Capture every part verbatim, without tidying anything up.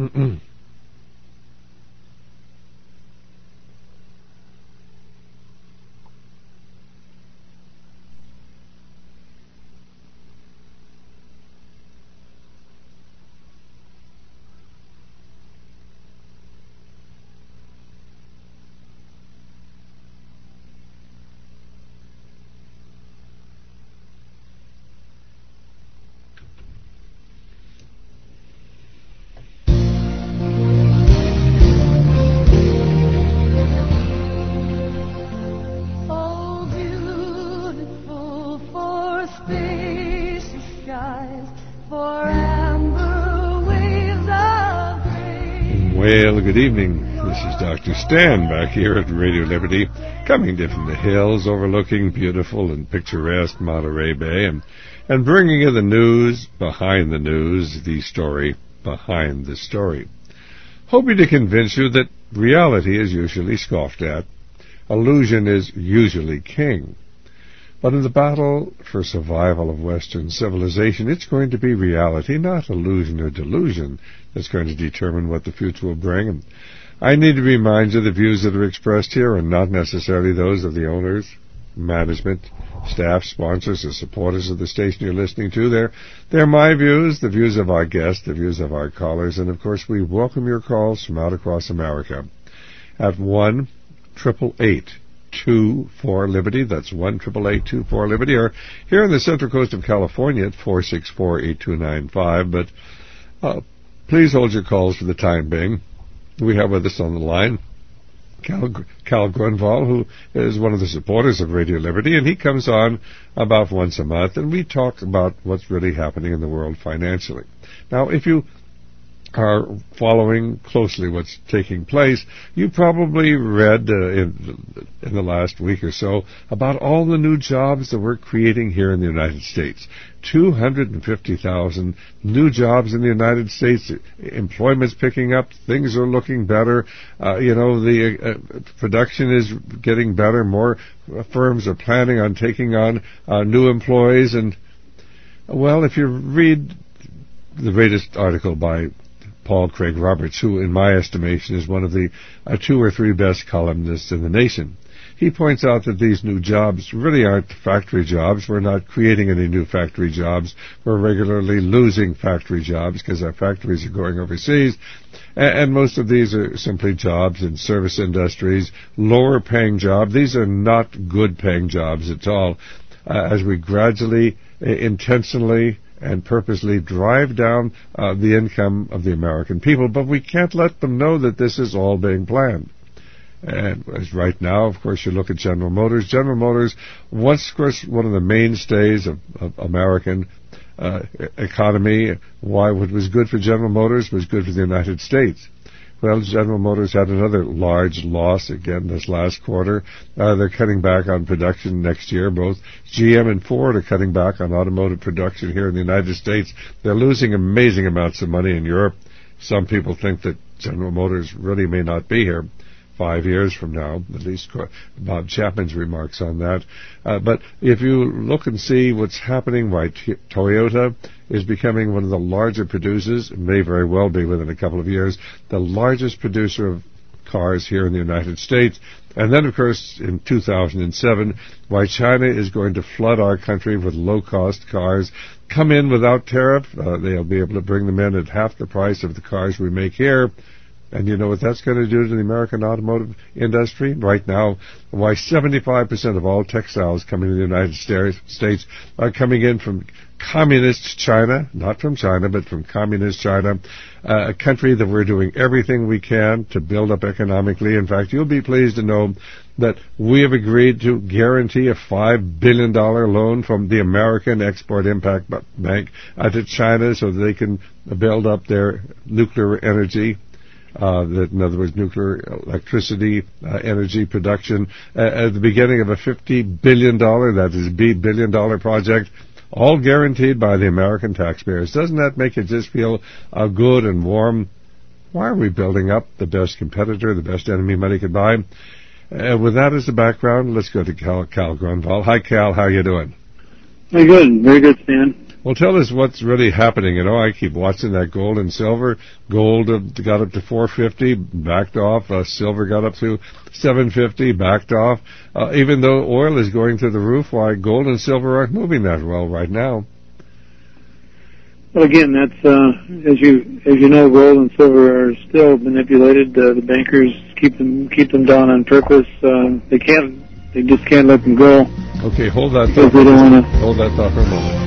Well, good evening. This is Doctor Stan back here at Radio Liberty, coming to from the hills overlooking beautiful and picturesque Monterey Bay, and, and bringing you the news behind the news, the story behind the story. Hoping to convince you that reality is usually scoffed at, illusion is usually king. But in the battle for survival of Western civilization, it's going to be reality, not illusion or delusion, that's going to determine what the future will bring. And I need to remind you the views that are expressed here are not necessarily those of the owners, management, staff, sponsors, or supporters of the station you're listening to. They're, they're my views, the views of our guests, the views of our callers, and of course we welcome your calls from out across America at one eight eight eight two four Liberty. That's one eight eight eight two four Liberty, or here on the Central Coast of California at four six four eight two nine five. But uh, please hold your calls for the time being. We have with us on the line Cal, Cal Grunwald, who is one of the supporters of Radio Liberty, and he comes on about once a month, and we talk about what's really happening in the world financially. Now, if you are following closely what's taking place, you probably read uh, in, in the last week or so about all the new jobs that we're creating here in the United States. two hundred fifty thousand new jobs in the United States. Employment's picking up. Things are looking better. Uh, you know, the uh, production is getting better. More firms are planning on taking on uh, new employees. And, well, if you read the latest article by Paul Craig Roberts, who, in my estimation, is one of the uh, two or three best columnists in the nation, he points out that these new jobs really aren't factory jobs. We're not creating any new factory jobs. We're regularly losing factory jobs because our factories are going overseas. And, and most of these are simply jobs in service industries, lower paying jobs. These are not good paying jobs at all. Uh, as we gradually, uh, intentionally, and purposely drive down uh, the income of the American people, but we can't let them know that this is all being planned. And as right now, of course, you look at General Motors. General Motors, once, of course, one of the mainstays of, of American uh, economy. Why what was good for General Motors was good for the United States. Well, General Motors had another large loss again this last quarter. Uh, they're cutting back on production next year. Both G M and Ford are cutting back on automotive production here in the United States. They're losing amazing amounts of money in Europe. Some people think that General Motors really may not be here five years from now, at least Bob Chapman's remarks on that. Uh, but if you look and see what's happening, why t- Toyota is becoming one of the larger producers, may very well be within a couple of years, the largest producer of cars here in the United States. And then, of course, in two thousand seven, why China is going to flood our country with low-cost cars, come in without tariff. Uh, they'll be able to bring them in at half the price of the cars we make here. And you know what that's going to do to the American automotive industry? Right now, why seventy-five percent of all textiles coming to the United States are coming in from communist China, not from China, but from communist China, uh, a country that we're doing everything we can to build up economically. In fact, you'll be pleased to know that we have agreed to guarantee a five billion dollars loan from the American Export-Import Bank uh, to China so that they can build up their nuclear energy. Uh, that, in other words, nuclear electricity uh, energy production uh, at the beginning of a fifty billion dollars, that is B billion dollar project, all guaranteed by the American taxpayers. Doesn't that make you just feel uh, good and warm? Why are we building up the best competitor, the best enemy money could buy? Uh, with that as the background, let's go to Cal, Cal Grunwald. Hi, Cal. How you doing? Very good. Very good, Stan. Well, tell us what's really happening. You know, I keep watching that gold and silver. Gold uh, got up to four fifty, backed off. Uh, silver got up to seven fifty, backed off. Uh, even though oil is going through the roof, why gold and silver aren't moving that well right now? Well, again, that's uh, as you as you know, gold and silver are still manipulated. Uh, the bankers keep them keep them down on purpose. Uh, they can't. They just can't let them go. Okay, hold that because thought. They don't wanna... Hold that thought for a moment.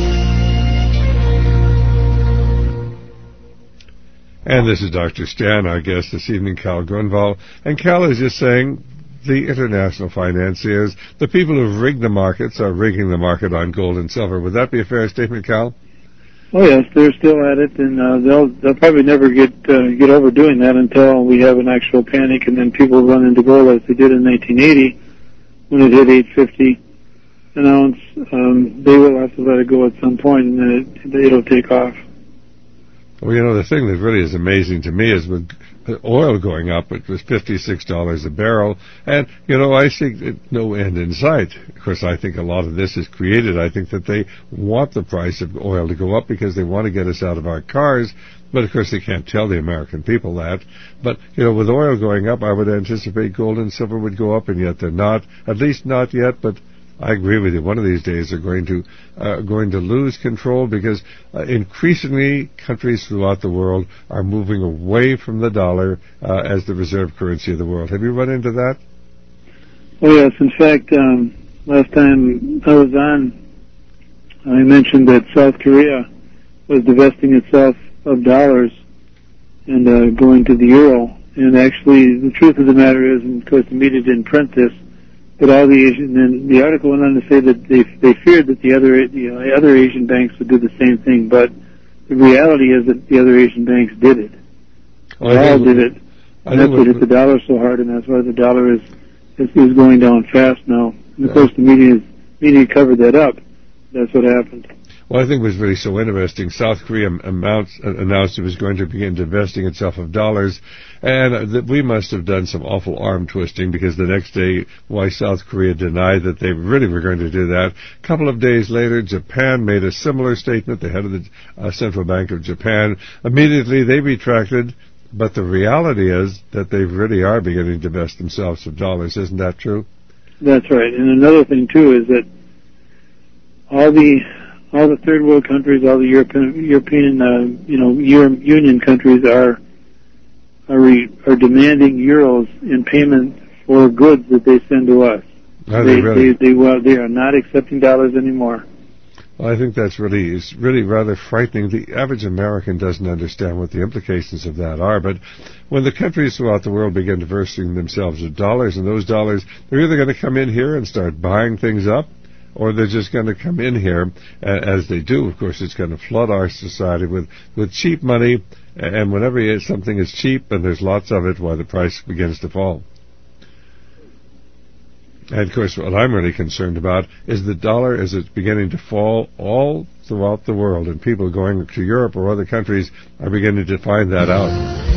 And this is Doctor Stan, our guest this evening, Cal Grunwald. And Cal is just saying the international financiers, the people who've rigged the markets, are rigging the market on gold and silver. Would that be a fair statement, Cal? Oh yes, they're still at it, and uh, they'll they'll probably never get uh, get over doing that until we have an actual panic, and then people run into gold as they did in nineteen eighty when it hit eight fifty an ounce. Um, they will have to let it go at some point, and then it, it'll take off. Well, you know, the thing that really is amazing to me is with oil going up, it was fifty-six dollars a barrel, and, you know, I see no end in sight. Of course, I think a lot of this is created. I think that they want the price of oil to go up because they want to get us out of our cars, but of course they can't tell the American people that. But, you know, with oil going up, I would anticipate gold and silver would go up, and yet they're not, at least not yet, but I agree with you. One of these days they're going to uh, going to lose control because uh, increasingly countries throughout the world are moving away from the dollar uh, as the reserve currency of the world. Have you run into that? Oh yes. In fact, um, last time I was on, I mentioned that South Korea was divesting itself of dollars and uh, going to the euro. And actually, the truth of the matter is, and of course the media didn't print this, but all the Asian, and the article went on to say that they they feared that the other you know, the other Asian banks would do the same thing, but the reality is that the other Asian banks did it. Well, they all did it, and that's what hit the dollar so hard, and that's why the dollar is is, is going down fast now. And of yeah. course, the media media covered that up. That's what happened. Well, I think it was really so interesting. South Korea amounts, uh, announced it was going to begin divesting itself of dollars, and uh, that we must have done some awful arm twisting because the next day, why South Korea denied that they really were going to do that. A couple of days later, Japan made a similar statement, the head of the uh, Central Bank of Japan. Immediately, they retracted, but the reality is that they really are beginning to divest themselves of dollars. Isn't that true? That's right. And another thing, too, is that all the... All the third world countries, all the European, European, uh, you know, Euro- Union countries are are, re, are demanding euros in payment for goods that they send to us. Are they, they really? They, they, well, they are not accepting dollars anymore. Well, I think that's really is really rather frightening. The average American doesn't understand what the implications of that are. But when the countries throughout the world begin diversing themselves of dollars, and those dollars, they're either going to come in here and start buying things up, or they're just going to come in here, uh, as they do. Of course, it's going to flood our society with, with cheap money, and whenever something is cheap and there's lots of it, why the price begins to fall. And, of course, what I'm really concerned about is the dollar as it's beginning to fall all throughout the world, and people going to Europe or other countries are beginning to find that out.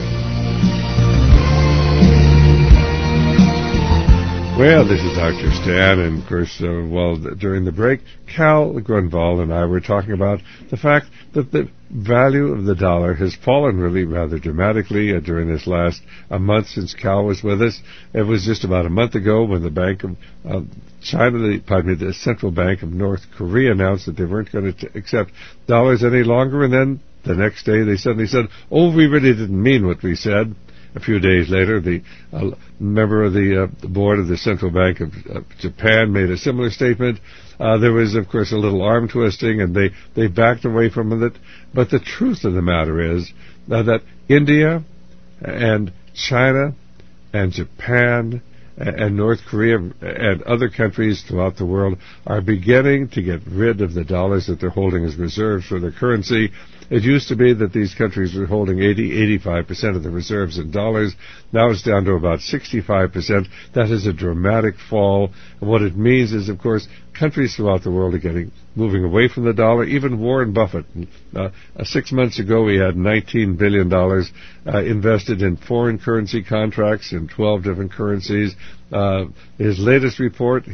Well, this is Doctor Stan, and of course, uh, well, during the break, Cal Grunwald and I were talking about the fact that the value of the dollar has fallen really rather dramatically uh, during this last a month since Cal was with us. It was just about a month ago when the Bank of uh, China, the, pardon me, the Central Bank of North Korea announced that they weren't going to t- accept dollars any longer, and then the next day they suddenly said, oh, we really didn't mean what we said. A few days later, the uh, member of the, uh, the board of the Central Bank of uh, Japan made a similar statement. Uh, there was, of course, a little arm twisting, and they, they backed away from it. But the truth of the matter is uh, that India and China and Japan and North Korea and other countries throughout the world are beginning to get rid of the dollars that they're holding as reserves for their currency. It used to be that these countries were holding eighty, eighty-five percent of the reserves in dollars. Now it's down to about sixty-five percent. That is a dramatic fall. And what it means is, of course, countries throughout the world are getting moving away from the dollar. Even Warren Buffett, uh, uh, six months ago, he had nineteen billion dollars uh, invested in foreign currency contracts in twelve different currencies. Uh, his latest report, he'd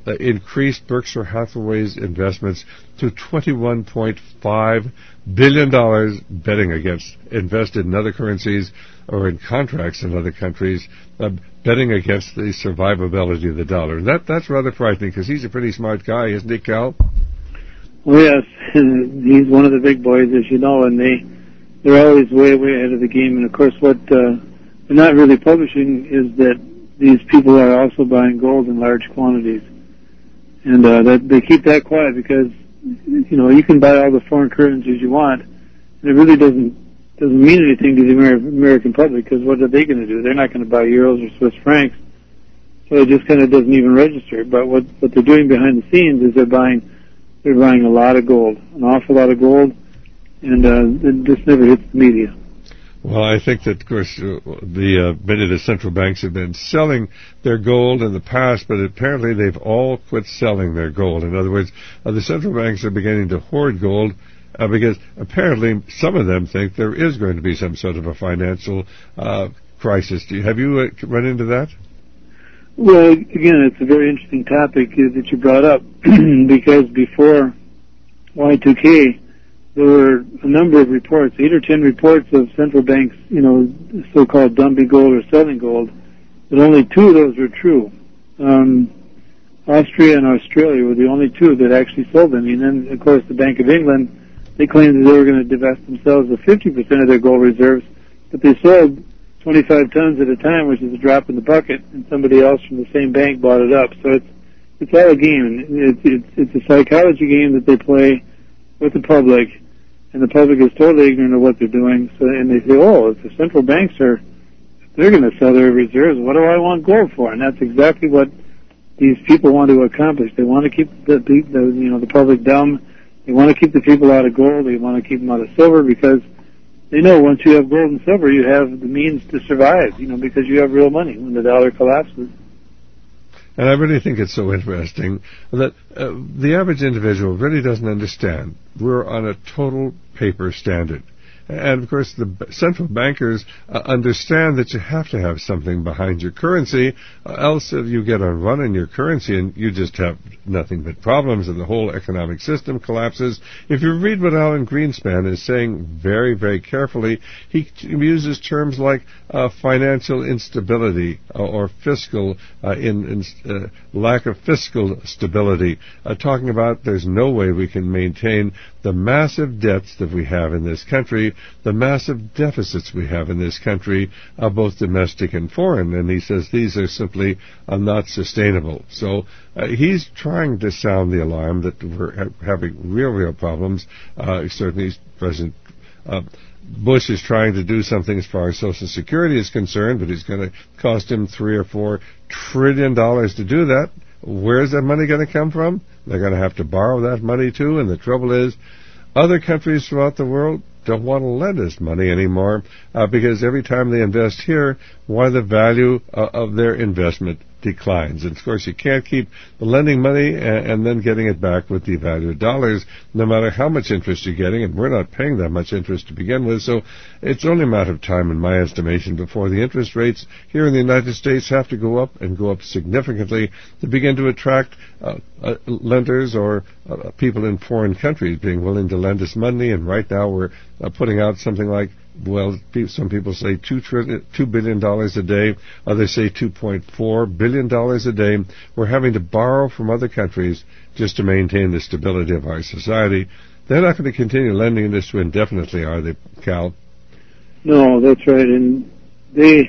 uh, increased Berkshire Hathaway's investments to twenty-one point five billion dollars, betting against, invested in other currencies or in contracts in other countries, uh, betting against the survivability of the dollar. And that, that's rather frightening, because he's a pretty smart guy, isn't he, Cal? Well, yes, he's one of the big boys, as you know, and they, they're always way, way ahead of the game. And, of course, what uh, they're not really publishing is that these people are also buying gold in large quantities. And uh, that they keep that quiet because, you know, you can buy all the foreign currencies you want, and it really doesn't doesn't mean anything to the Amer- American public, because what are they going to do? They're not going to buy euros or Swiss francs, so it just kind of doesn't even register. But what what they're doing behind the scenes is they're buying they're buying a lot of gold, an awful lot of gold, and uh, it just never hits the media. Well, I think that, of course, uh, the uh, many of the central banks have been selling their gold in the past, but apparently they've all quit selling their gold. In other words, uh, the central banks are beginning to hoard gold uh, because apparently some of them think there is going to be some sort of a financial uh, crisis. Do you, have you uh, run into that? Well, again, it's a very interesting topic uh, that you brought up because before Y two K, there were a number of reports, eight or ten reports of central banks, you know, so-called dumping gold or selling gold, but only two of those were true. Um, Austria and Australia were the only two that actually sold them. And then, of course, the Bank of England, they claimed that they were going to divest themselves of fifty percent of their gold reserves, but they sold twenty-five tons at a time, which is a drop in the bucket, and somebody else from the same bank bought it up. So it's it's all a game. It's, it's, it's a psychology game that they play with the public, and the public is totally ignorant of what they're doing. So, and they say, oh, if the central banks are, they're going to sell their reserves, what do I want gold for? And that's exactly what these people want to accomplish. They want to keep the, the, the you know, the public dumb. They want to keep the people out of gold. They want to keep them out of silver because they know once you have gold and silver, you have the means to survive, you know, because you have real money when the dollar collapses. And I really think it's so interesting that uh, the average individual really doesn't understand. We're on a total paper standard. And, of course, the central bankers uh, understand that you have to have something behind your currency, uh, else if you get a run in your currency and you just have nothing but problems and the whole economic system collapses. If you read what Alan Greenspan is saying very, very carefully, he uses terms like uh, financial instability uh, or fiscal, uh, in, in uh, lack of fiscal stability, uh, talking about there's no way we can maintain the massive debts that we have in this country, the massive deficits we have in this country, uh, both domestic and foreign. And he says these are simply uh, not sustainable. So uh, he's trying to sound the alarm that we're ha- having real, real problems. Uh, certainly President uh, Bush is trying to do something as far as Social Security is concerned, but it's going to cost him three or four trillion dollars to do that. Where's that money going to come from? They're going to have to borrow that money too, and the trouble is other countries throughout the world don't want to lend us money anymore uh, because every time they invest here, why the value uh, of their investment declines. And, of course, you can't keep lending money and, and then getting it back with the value of dollars, no matter how much interest you're getting, and we're not paying that much interest to begin with. So it's only a matter of time, in my estimation, before the interest rates here in the United States have to go up and go up significantly to begin to attract uh, uh, lenders or uh, people in foreign countries being willing to lend us money. And right now we're uh, putting out something like, well, some people say two trillion, two billion dollars a day. Others say two point four billion dollars a day. We're having to borrow from other countries just to maintain the stability of our society. They're not going to continue lending this indefinitely, are they, Cal? No, that's right. And they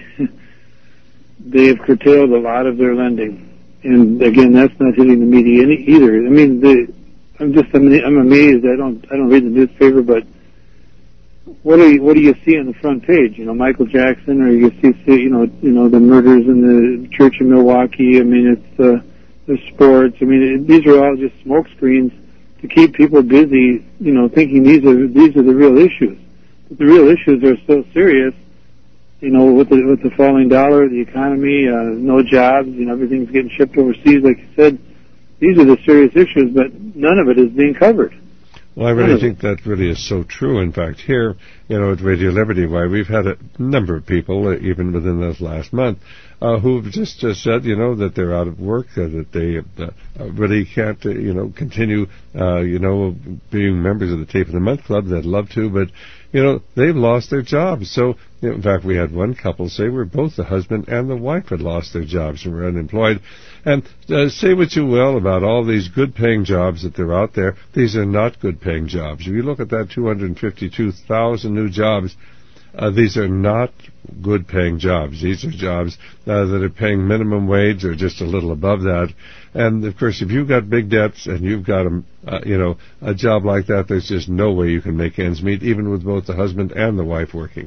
they have curtailed a lot of their lending. And again, that's not hitting the media any, either. I mean, they, I'm just I'm, I'm amazed. I don't I don't read the newspaper, but What do you what do you see on the front page? You know, Michael Jackson, or you see, you know, you know the murders in the church in Milwaukee. I mean, it's uh, the sports. I mean, it, these are all just smoke screens to keep people busy. You know, thinking these are these are the real issues. But the real issues are so serious. You know, with the with the falling dollar, the economy, uh, no jobs. You know, everything's getting shipped overseas, like you said. These are the serious issues, but none of it is being covered. Well, I really think that really is so true. In fact, here, you know, at Radio Liberty, why we've had a number of people, uh, even within this last month, uh, who've just, just said, you know, that they're out of work, uh, that they uh, really can't, uh, you know, continue, uh, you know, being members of the Tape of the Month Club. They'd love to, but, you know, they've lost their jobs. So, you know, in fact, we had one couple say where both the husband and the wife had lost their jobs and were unemployed. And uh, say what you will about all these good-paying jobs that they're out there, these are not good-paying jobs. If you look at that two hundred fifty-two thousand new jobs, uh, these are not good-paying jobs. These are jobs uh, that are paying minimum wage or just a little above that. And, of course, if you've got big debts and you've got, a, uh, you know, a job like that, there's just no way you can make ends meet, even with both the husband and the wife working.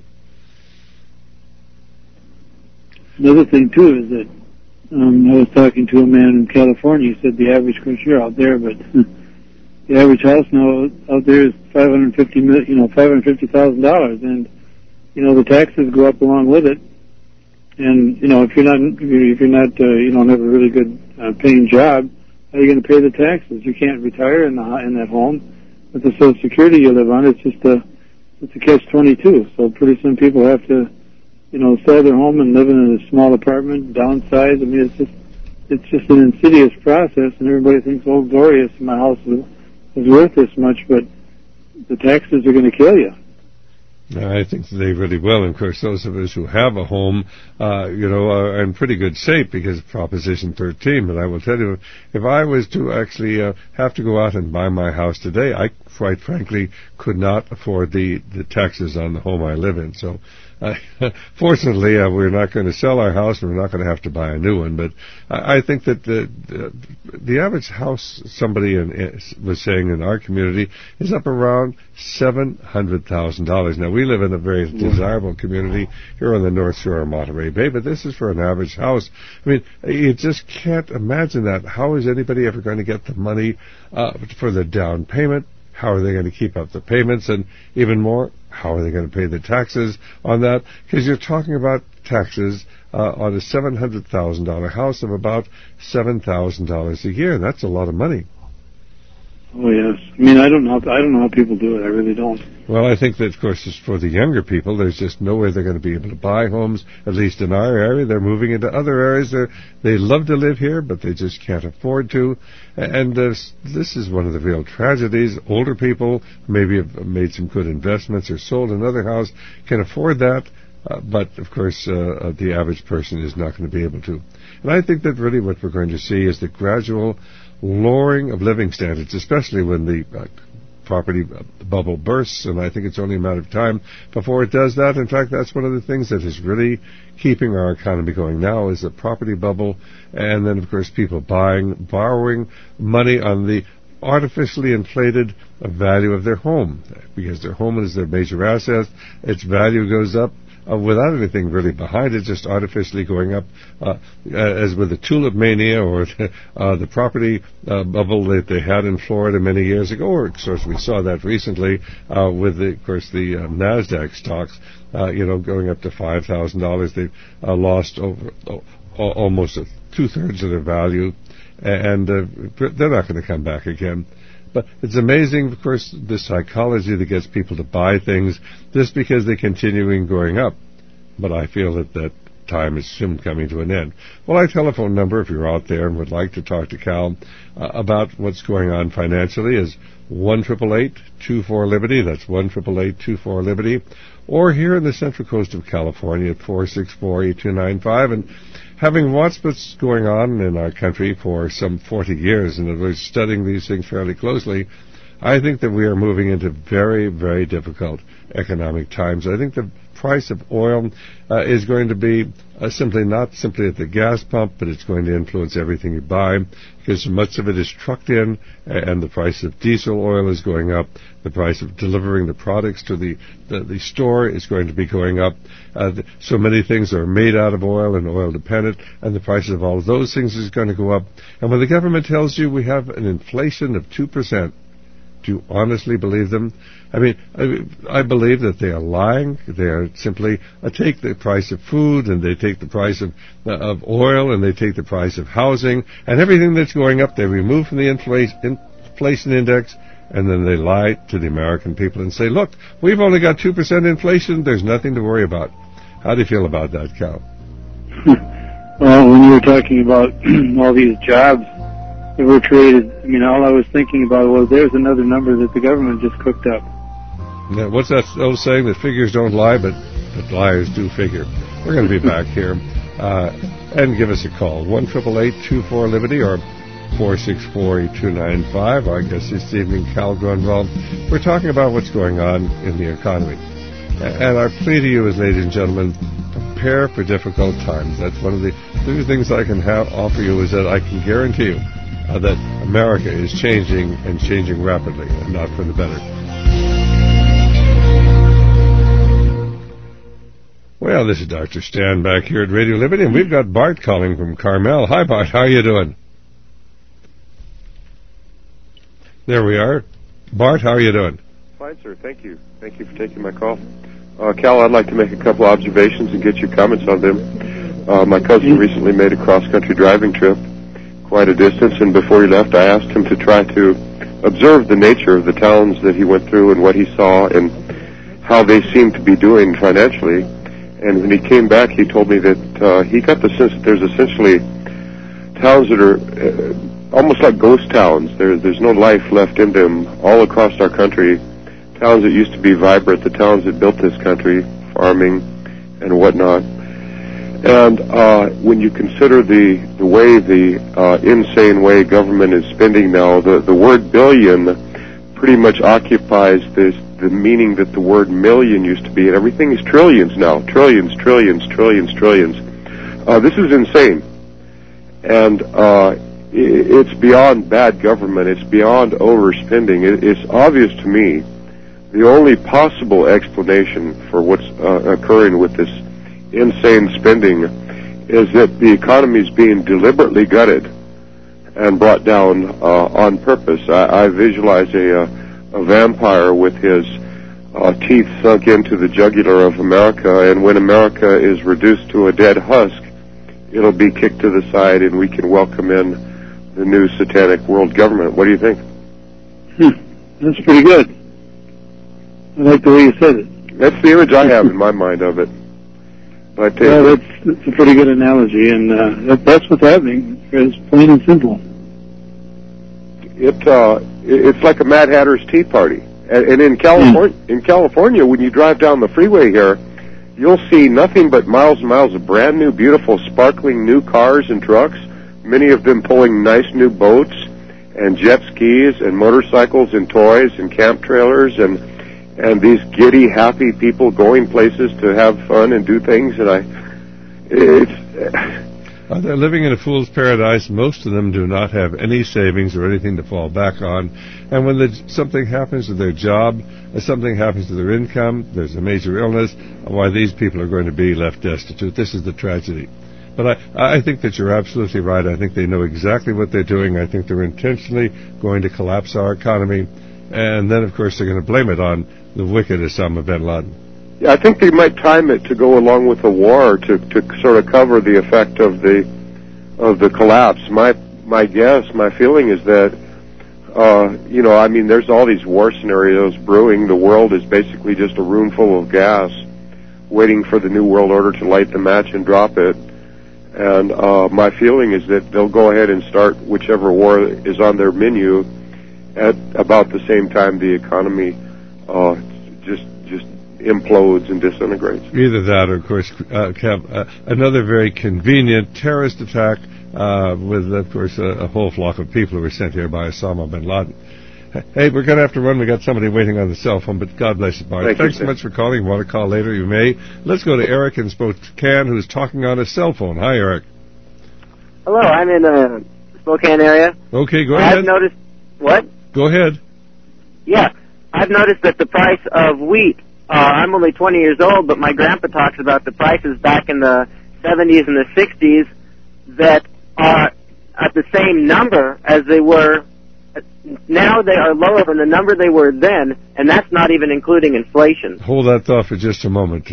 Another thing, too, is that um, I was talking to a man in California. He said the average, of course, you're out there, but the average house now out there is five hundred fifty, you know, five hundred fifty thousand dollars, and you know the taxes go up along with it. And you know, if you're not, if you're not, uh, you don't have a really good uh, paying job, how are you going to pay the taxes? You can't retire in the in that home with the Social Security you live on. It's just a, it's a catch twenty-two. So pretty soon people have to, you know, sell their home and live in a small apartment, downsize. I mean, it's just, it's just an insidious process, and everybody thinks, oh, glorious, my house is, is worth this much, but the taxes are going to kill you. I think they really will. And, of course, those of us who have a home, uh, you know, are in pretty good shape because of Proposition thirteen. But I will tell you, if I was to actually uh, have to go out and buy my house today, I quite frankly could not afford the, the taxes on the home I live in. So, uh, fortunately, uh, we're not going to sell our house and we're not going to have to buy a new one. But I, I think that the, the the average house, somebody in, in, was saying in our community, is up around seven hundred thousand dollars. Now, we live in a very desirable community here on the North Shore of Monterey Bay, but this is for an average house. I mean, you just can't imagine that. How is anybody ever going to get the money uh, for the down payment? How are they going to keep up the payments? And even more, how are they going to pay the taxes on that? Because you're talking about taxes uh, on a seven hundred thousand dollars house of about seven thousand dollars a year. That's a lot of money. Oh, yes. I mean, I don't know. I don't know how people do it. I really don't. Well, I think that, of course, it's for the younger people. There's just no way they're going to be able to buy homes, at least in our area. They're moving into other areas. They're, they love to live here, but they just can't afford to. And uh, this is one of the real tragedies. Older people maybe have made some good investments or sold another house, can afford that. Uh, but, of course, uh, the average person is not going to be able to. And I think that really what we're going to see is the gradual lowering of living standards, especially when the uh, property bubble bursts, and I think it's only a matter of time before it does that. In fact, that's one of the things that is really keeping our economy going now is the property bubble, and then, of course, people buying, borrowing money on the artificially inflated value of their home, because their home is their major asset. Its value goes up Uh, without anything really behind it, just artificially going up, uh, as with the tulip mania or the, uh, the property uh, bubble that they had in Florida many years ago, or of course we saw that recently uh, with, the, of course, the uh, NASDAQ stocks, uh, you know, going up to five thousand dollars. They've uh, lost over uh, almost two-thirds of their value, and uh, they're not going to come back again. But it's amazing, of course, the psychology that gets people to buy things just because they're continuing going up. But I feel that that time is soon coming to an end. Well, our telephone number, if you're out there and would like to talk to Cal uh, about what's going on financially, is one eight eight eight, two four, Liberty. That's one eight eight eight, two four, Liberty. Or here in the Central Coast of California at four six four, eight two nine five. And having watched what's going on in our country for some forty years, and we're studying these things fairly closely, I think that we are moving into very, very difficult economic times. I think the price of oil uh, is going to be uh, simply not simply at the gas pump, but it's going to influence everything you buy, because much of it is trucked in, and the price of diesel oil is going up. The price of delivering the products to the, the, the store is going to be going up. Uh, the, so many things are made out of oil and oil dependent, and the price of all of those things is going to go up. And when the government tells you we have an inflation of two percent, do you honestly believe them? I mean, I, I believe that they are lying. They are simply uh, take the price of food, and they take the price of uh, of oil, and they take the price of housing, and everything that's going up they remove from the inflation, inflation index, and then they lie to the American people and say, look, we've only got two percent inflation. There's nothing to worry about. How do you feel about that, Cal? Well, when you were talking about all these jobs that were created, I mean, all I was thinking about was there's another number that the government just cooked up. Yeah, what's that old saying that figures don't lie, but, but liars do figure? We're going to be back here. Uh, and give us a call, one eight eight eight, two four, Liberty or four six four, eight two nine five. Our guest this evening, Cal Grunwald. We're talking about what's going on in the economy. And our plea to you is, ladies and gentlemen, prepare for difficult times. That's one of the two things I can have, offer you is that I can guarantee you uh, that America is changing and changing rapidly, and not for the better. Well, this is Doctor Stan back here at Radio Liberty, and we've got Bart calling from Carmel. Hi, Bart. How are you doing? There we are. Bart, how are you doing? Fine, sir. Thank you. Thank you for taking my call. Uh, Cal, I'd like to make a couple observations and get your comments on them. Uh, my cousin recently made a cross-country driving trip, quite a distance, and before he left, I asked him to try to observe the nature of the towns that he went through and what he saw and how they seemed to be doing financially. And when he came back, he told me that uh, he got the sense that there's essentially towns that are uh, almost like ghost towns. There, there's no life left in them all across our country. Towns that used to be vibrant, the towns that built this country, farming and whatnot. And uh, when you consider the, the way, the uh, insane way government is spending now, the, the word billion pretty much occupies this the meaning that the word million used to be, and everything is trillions now. Trillions, trillions, trillions, trillions. Uh, this is insane. And uh, it's beyond bad government. It's beyond overspending. It, it's obvious to me the only possible explanation for what's uh, occurring with this insane spending is that the economy is being deliberately gutted and brought down uh, on purpose. I, I visualize a... Uh, a vampire with his uh, teeth sunk into the jugular of America, and when America is reduced to a dead husk, it'll be kicked to the side and we can welcome in the new satanic world government. What do you think? Hmm. That's pretty good. I like the way you said it. That's the image I have in my mind of it. But, uh, well, that's, that's a pretty good analogy, and uh, that, that's what's happening. It's plain and simple. It, uh, it's like a Mad Hatter's Tea Party. And, and in California, in California, when you drive down the freeway here, you'll see nothing but miles and miles of brand new, beautiful, sparkling new cars and trucks, many of them pulling nice new boats and jet skis and motorcycles and toys and camp trailers and and these giddy, happy people going places to have fun and do things. And I, it's... Uh, they're living in a fool's paradise. Most of them do not have any savings or anything to fall back on. And when the, something happens to their job, or something happens to their income, there's a major illness, why these people are going to be left destitute. This is the tragedy. But I, I think that you're absolutely right. I think they know exactly what they're doing. I think they're intentionally going to collapse our economy. And then, of course, they're going to blame it on the wicked Osama bin Laden. Yeah, I think they might time it to go along with a war to, to sort of cover the effect of the of the collapse. My my guess, my feeling is that, uh, you know, I mean, there's all these war scenarios brewing. The world is basically just a room full of gas, waiting for the New World Order to light the match and drop it. And uh, my feeling is that they'll go ahead and start whichever war is on their menu at about the same time the economy uh, just just implodes and disintegrates. Either that or, of course, uh, have, uh, another very convenient terrorist attack uh, with, of course, a, a whole flock of people who were sent here by Osama bin Laden. Hey, we're going to have to run. We got somebody waiting on the cell phone, but God bless you, Bart. Thank Thanks you, so much for calling. You want to call later, you may. Let's go to Eric in Spokane, who's talking on a cell phone. Hi, Eric. Hello, I'm in the Spokane area. Okay, go ahead. I've noticed... What? Go ahead. Yeah, I've noticed that the price of wheat, uh, I'm only twenty years old, but my grandpa talks about the prices back in the seventies and the sixties that are at the same number as they were. Now they are lower than the number they were then, and that's not even including inflation. Hold that thought for just a moment.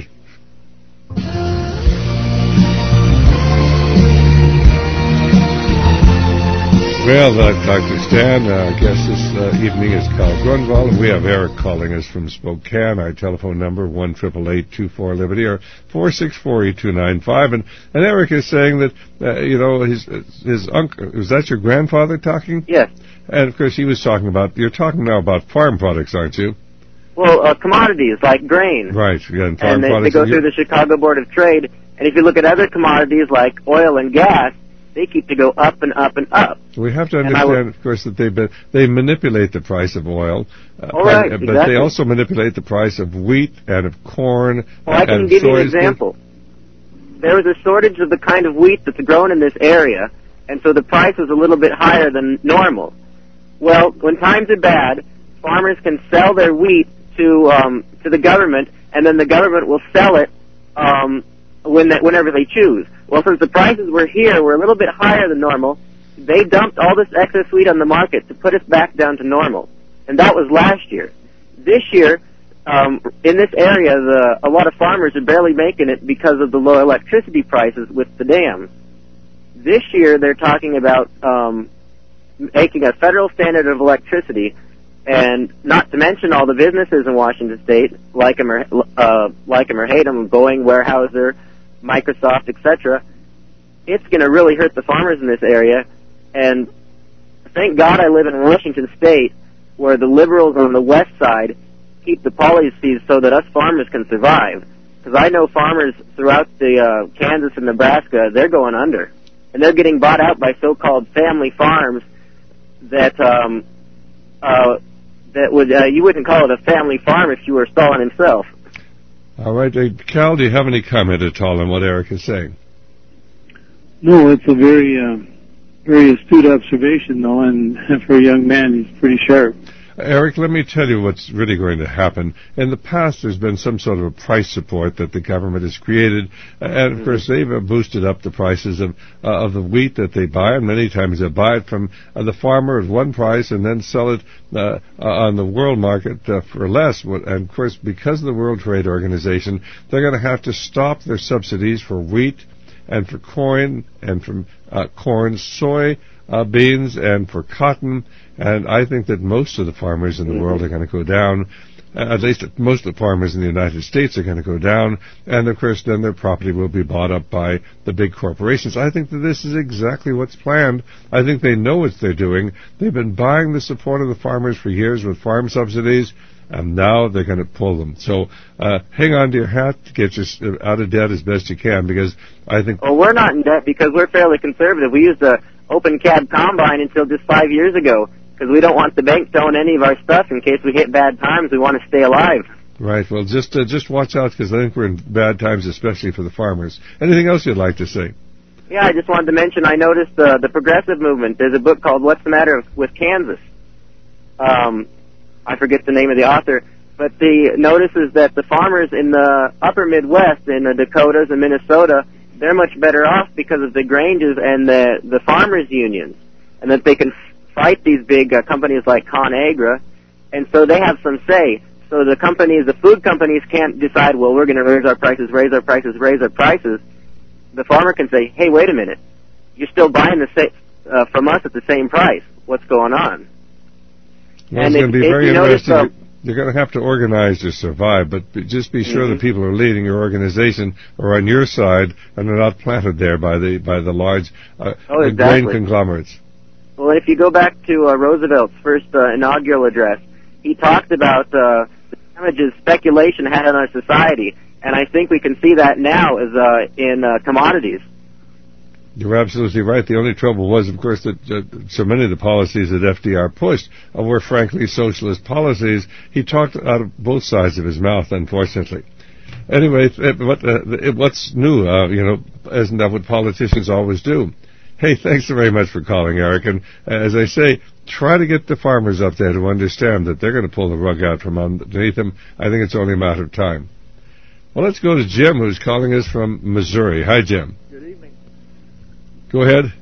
Well, uh, Doctor Stan, uh, our guest this uh, evening is Carl Grunwald, and we have Eric calling us from Spokane. Our telephone number, one eight eight eight, two four, Liberty, or four six four, eight two nine five. And, and Eric is saying that, uh, you know, his his uncle, was that your grandfather talking? Yes. And, of course, he was talking about, you're talking now about farm products, aren't you? Well, uh, commodities like grain. Right, yeah, and farm and they, products. they go through the Chicago Board of Trade. And if you look at other commodities like oil and gas, they keep to go up and up and up. We have to understand, will, of course, that they they manipulate the price of oil, uh, all right, but exactly. they also manipulate the price of wheat and of corn. Well, I can give you an example. There was a shortage of the kind of wheat that's grown in this area, and so the price was a little bit higher than normal. Well, when times are bad, farmers can sell their wheat to um, to the government, and then the government will sell it um, when they, whenever they choose. Well, since the prices were here were a little bit higher than normal, they dumped all this excess wheat on the market to put us back down to normal. And that was last year. This year, um, in this area, the, a lot of farmers are barely making it because of the low electricity prices with the dams. This year, they're talking about um, making a federal standard of electricity, and not to mention all the businesses in Washington State, like them or, uh, like them or hate them, Boeing, Weyerhaeuser, Microsoft, et cetera, it's going to really hurt the farmers in this area. And thank God I live in Washington State, where the liberals on the west side keep the policies so that us farmers can survive. Because I know farmers throughout the uh, Kansas and Nebraska, they're going under. And they're getting bought out by so-called family farms that um, uh, that would uh, you wouldn't call it a family farm if you were Stalin himself. All right. Uh, Cal, do you have any comment at all on what Eric is saying? No, it's a very, uh, very astute observation, though, and for a young man, he's pretty sharp. Eric, let me tell you what's really going to happen. In the past, there's been some sort of a price support that the government has created, and of course, they've uh, boosted up the prices of uh, of the wheat that they buy, and many times they buy it from uh, the farmer at one price and then sell it uh, uh, on the world market uh, for less. And of course, because of the World Trade Organization, they're going to have to stop their subsidies for wheat and for corn and from uh, corn, soy, uh, beans, and for cotton. And I think that most of the farmers in the mm-hmm. world are going to go down. Uh, at least most of the farmers in the United States are going to go down. And, of course, then their property will be bought up by the big corporations. I think that this is exactly what's planned. I think they know what they're doing. They've been buying the support of the farmers for years with farm subsidies, and now they're going to pull them. So uh, hang on to your hat to get you out of debt as best you can, because I think... Well, we're not in debt because we're fairly conservative. We used a open cab combine until just five years ago, because we don't want the bank to own any of our stuff in case we hit bad times. We want to stay alive. Right. Well, just uh, just watch out, because I think we're in bad times, especially for the farmers. Anything else you'd like to say? Yeah, I just wanted to mention I noticed uh, the progressive movement. There's a book called What's the Matter with Kansas? Um, I forget the name of the author, but the notices that the farmers in the upper Midwest, in the Dakotas and Minnesota, they're much better off because of the Granges and the, the farmers' unions, and that they can fight these big uh, companies like ConAgra, and so they have some say. So the companies, the food companies can't decide, well, we're going to raise our prices, raise our prices, raise our prices. The farmer can say, hey, wait a minute, you're still buying the sa- uh, from us at the same price. What's going on? Well, and it's going to be very interesting. Notice, uh, you're going to have to organize to survive, but be, just be sure mm-hmm. the people who are leading your organization are on your side and are not planted there by the by the large uh, oh, exactly. grain conglomerates. Well, if you go back to uh, Roosevelt's first uh, inaugural address, he talked about uh, the damages speculation had on our society, and I think we can see that now as uh, in uh, commodities. You're absolutely right. The only trouble was, of course, that uh, so many of the policies that F D R pushed uh, were, frankly, socialist policies. He talked out of both sides of his mouth, unfortunately. Anyway, it, what, uh, it, what's new? Uh, you know, isn't that what politicians always do? Hey, thanks very much for calling, Eric. And as I say, try to get the farmers up there to understand that they're going to pull the rug out from underneath them. I think it's only a matter of time. Well, let's go to Jim, who's calling us from Missouri. Hi, Jim. Good evening. Go ahead.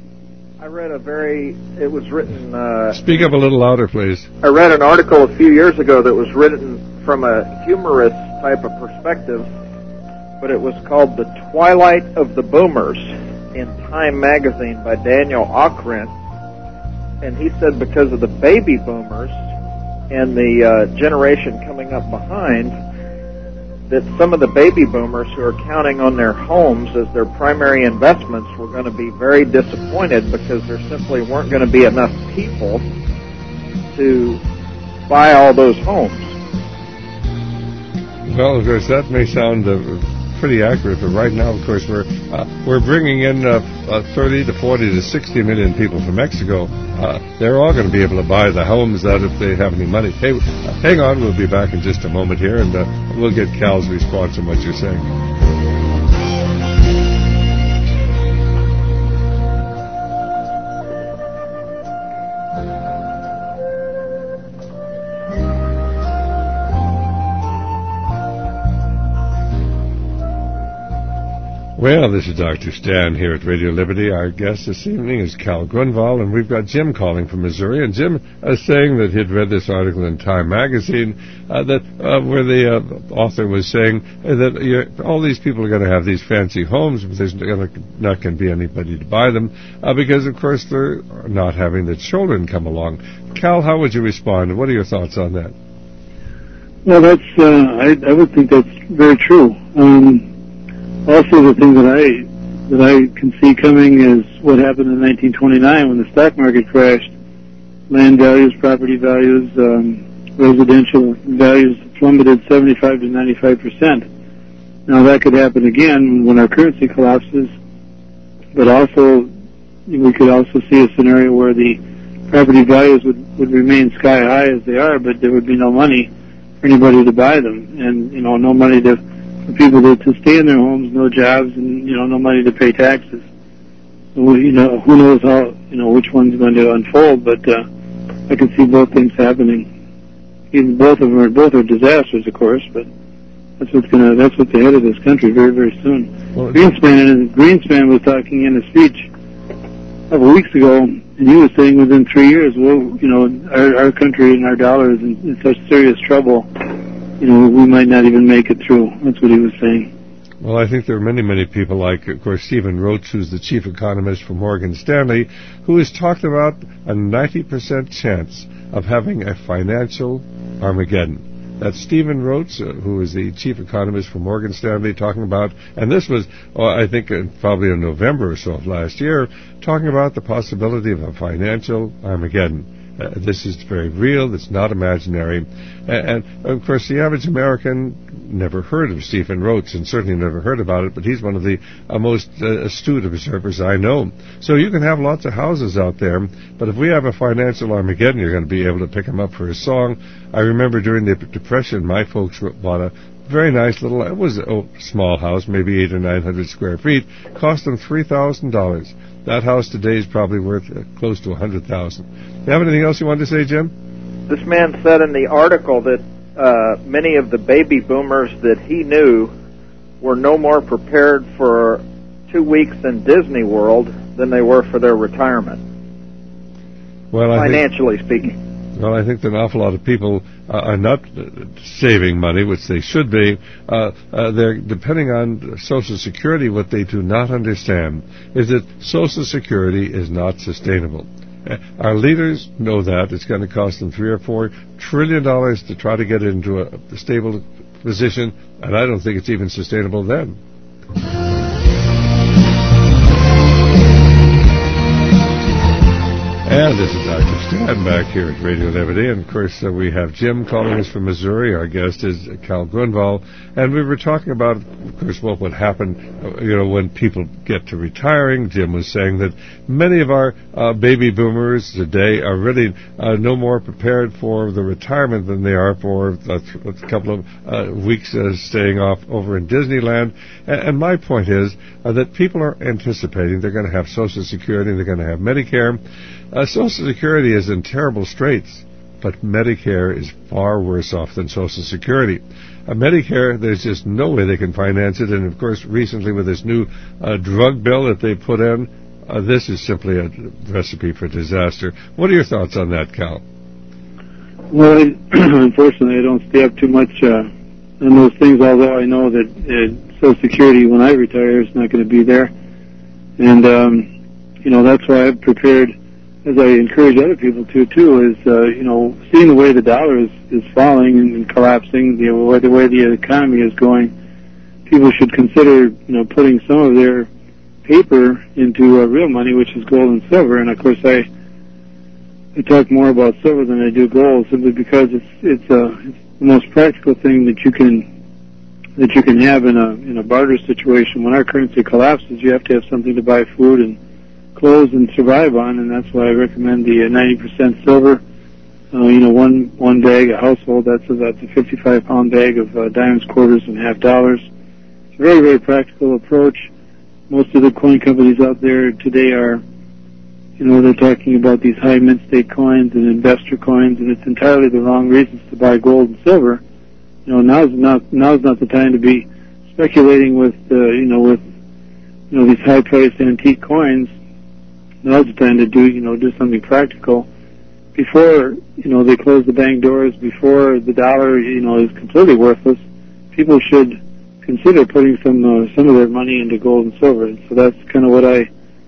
I read a very, it was written... Uh, Speak up a little louder, please. I read an article a few years ago that was written from a humorous type of perspective, but it was called The Twilight of the Boomers in Time magazine by Daniel Okrent. and he said because of the baby boomers and the uh, generation coming up behind, that some of the baby boomers who are counting on their homes as their primary investments were going to be very disappointed because there simply weren't going to be enough people to buy all those homes. Well, of course, that may sound uh, pretty accurate, but right now, of course, we're uh, we're bringing in uh, uh, thirty to forty to sixty million people from Mexico. Uh, they're all going to be able to buy the homes that if they have any money. Hey, uh, hang on, we'll be back in just a moment here, and uh, we'll get Cal's response on what you're saying. Well, this is Doctor Stan here at Radio Liberty. Our guest this evening is Cal Grunwald, and we've got Jim calling from Missouri. And Jim is saying that he'd read this article in Time magazine uh, that uh, where the uh, author was saying that you're, all these people are going to have these fancy homes, but there's gonna, not going to be anybody to buy them uh, because, of course, they're not having the children come along. Cal, how would you respond? What are your thoughts on that? Well, that's uh, I, I would think that's very true. Um, Also, the thing that I that I can see coming is what happened in nineteen twenty-nine when the stock market crashed. Land values, property values, um, residential values plummeted seventy-five to ninety-five percent. Now that could happen again when our currency collapses, but also we could also see a scenario where the property values would, would remain sky high as they are, but there would be no money for anybody to buy them, and you know, no money to for people to, to stay in their homes, no jobs, and you know, no money to pay taxes. So, you know, who knows how, you know, which one's going to unfold? But uh, I can see both things happening. Even both of them are both are disasters, of course. But that's what's gonna that's what's ahead of this country very very soon. Well, Greenspan Greenspan was talking in a speech a couple of weeks ago, and he was saying within three years, well, you know, our, our country and our dollar is in, in such serious trouble. You know, we might not even make it through. That's what he was saying. Well, I think there are many, many people like, of course, Stephen Roach, who's the chief economist for Morgan Stanley, who has talked about a ninety percent chance of having a financial Armageddon. That's Stephen Roach, uh, who is the chief economist for Morgan Stanley, talking about, and this was, oh, I think, uh, probably in November or so of last year, talking about the possibility of a financial Armageddon. Uh, this is very real. It's not imaginary. And, and, of course, the average American never heard of Stephen Roach and certainly never heard about it, but he's one of the uh, most uh, astute observers I know. So you can have lots of houses out there, but if we have a financial Armageddon, you're going to be able to pick them up for a song. I remember during the Depression, my folks bought a very nice little, it was a small house, maybe eight or nine hundred square feet, cost them three thousand dollars. That house today is probably worth uh, close to one hundred thousand dollars. You have anything else you wanted to say, Jim? This man said in the article that uh, many of the baby boomers that he knew were no more prepared for two weeks in Disney World than they were for their retirement, well, I financially think, speaking. Well, I think that an awful lot of people uh, are not saving money, which they should be. Uh, uh, they're depending on Social Security. What they do not understand is that Social Security is not sustainable. Uh, our leaders know that. It's going to cost them three or four trillion dollars to try to get into a, a stable position, and I don't think it's even sustainable then. And this is Doctor Stan back here at Radio Liberty, and of course uh, we have Jim calling us from Missouri. Our guest is uh, Cal Grunwald, and we were talking about, of course, what would happen, uh, you know, when people get to retiring. Jim was saying that many of our uh, baby boomers today are really uh, no more prepared for the retirement than they are for a, a couple of uh, weeks uh, staying off over in Disneyland. And, and my point is uh, that people are anticipating they're going to have Social Security, they're going to have Medicare. Uh, Social Security is in terrible straits, but Medicare is far worse off than Social Security. Uh, Medicare, there's just no way they can finance it, and of course recently with this new uh, drug bill that they put in, uh, this is simply a recipe for disaster. What are your thoughts on that, Cal? Well, I, unfortunately, I don't stay up too much uh, on those things, although I know that uh, Social Security, when I retire, is not going to be there. And, um, you know, that's why I've prepared as I encourage other people to too, is uh, you know, seeing the way the dollar is, is falling and, and collapsing, the way the way the economy is going, people should consider, you know, putting some of their paper into uh, real money, which is gold and silver. And of course, I I talk more about silver than I do gold, simply because it's it's, uh, it's the most practical thing that you can that you can have in a in a barter situation. When our currency collapses, you have to have something to buy food and clothes and survive on, and that's why I recommend the uh, ninety percent silver. Uh, you know, one one bag a household, that's a, that's a fifty-five pound bag of uh, dimes, quarters, and half dollars. It's a very, very practical approach. Most of the coin companies out there today are, you know, they're talking about these high mint state coins and investor coins, and it's entirely the wrong reasons to buy gold and silver. You know, now's not now's not the time to be speculating with, uh, you know, with you know these high-priced antique coins. Now's the time to do, you know, do something practical before, you know, they close the bank doors, before the dollar, you know, is completely worthless. People should consider putting some uh, some of their money into gold and silver. And so that's kind of what I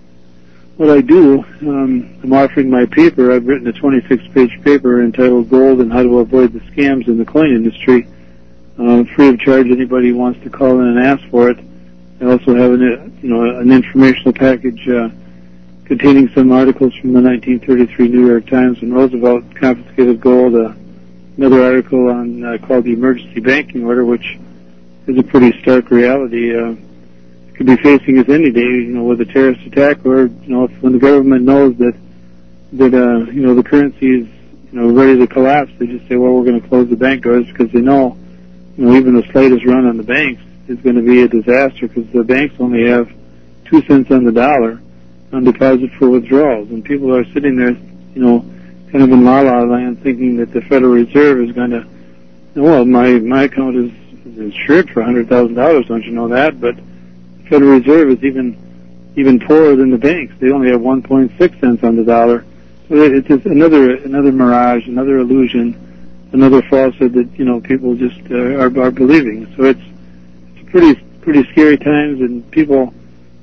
what I do. Um, I'm offering my paper. I've written a twenty-six page paper entitled "Gold and How to Avoid the Scams in the Coin Industry," uh, free of charge. Anybody who wants to call in and ask for it. I also have an, you know, an informational package Uh, containing some articles from the nineteen thirty-three New York Times when Roosevelt confiscated gold, uh, another article on uh, called the Emergency Banking Order, which is a pretty stark reality. Uh, it could be facing us any day, you know, with a terrorist attack, or, you know, if, when the government knows that, that uh, you know, the currency is, you know, ready to collapse, they just say, well, we're going to close the bank doors, because they know, you know, even the slightest run on the banks is going to be a disaster, because the banks only have two cents on the dollar on deposit for withdrawals, and people are sitting there, you know, kind of in la-la land, thinking that the Federal Reserve is going to, well, my my account is, is insured for one hundred thousand dollars, don't you know that? But the Federal Reserve is even even poorer than the banks. They only have one point six cents on the dollar. So it's just another another mirage, another illusion, another falsehood that, you know, people just uh, are, are believing. So it's it's pretty pretty scary times, and people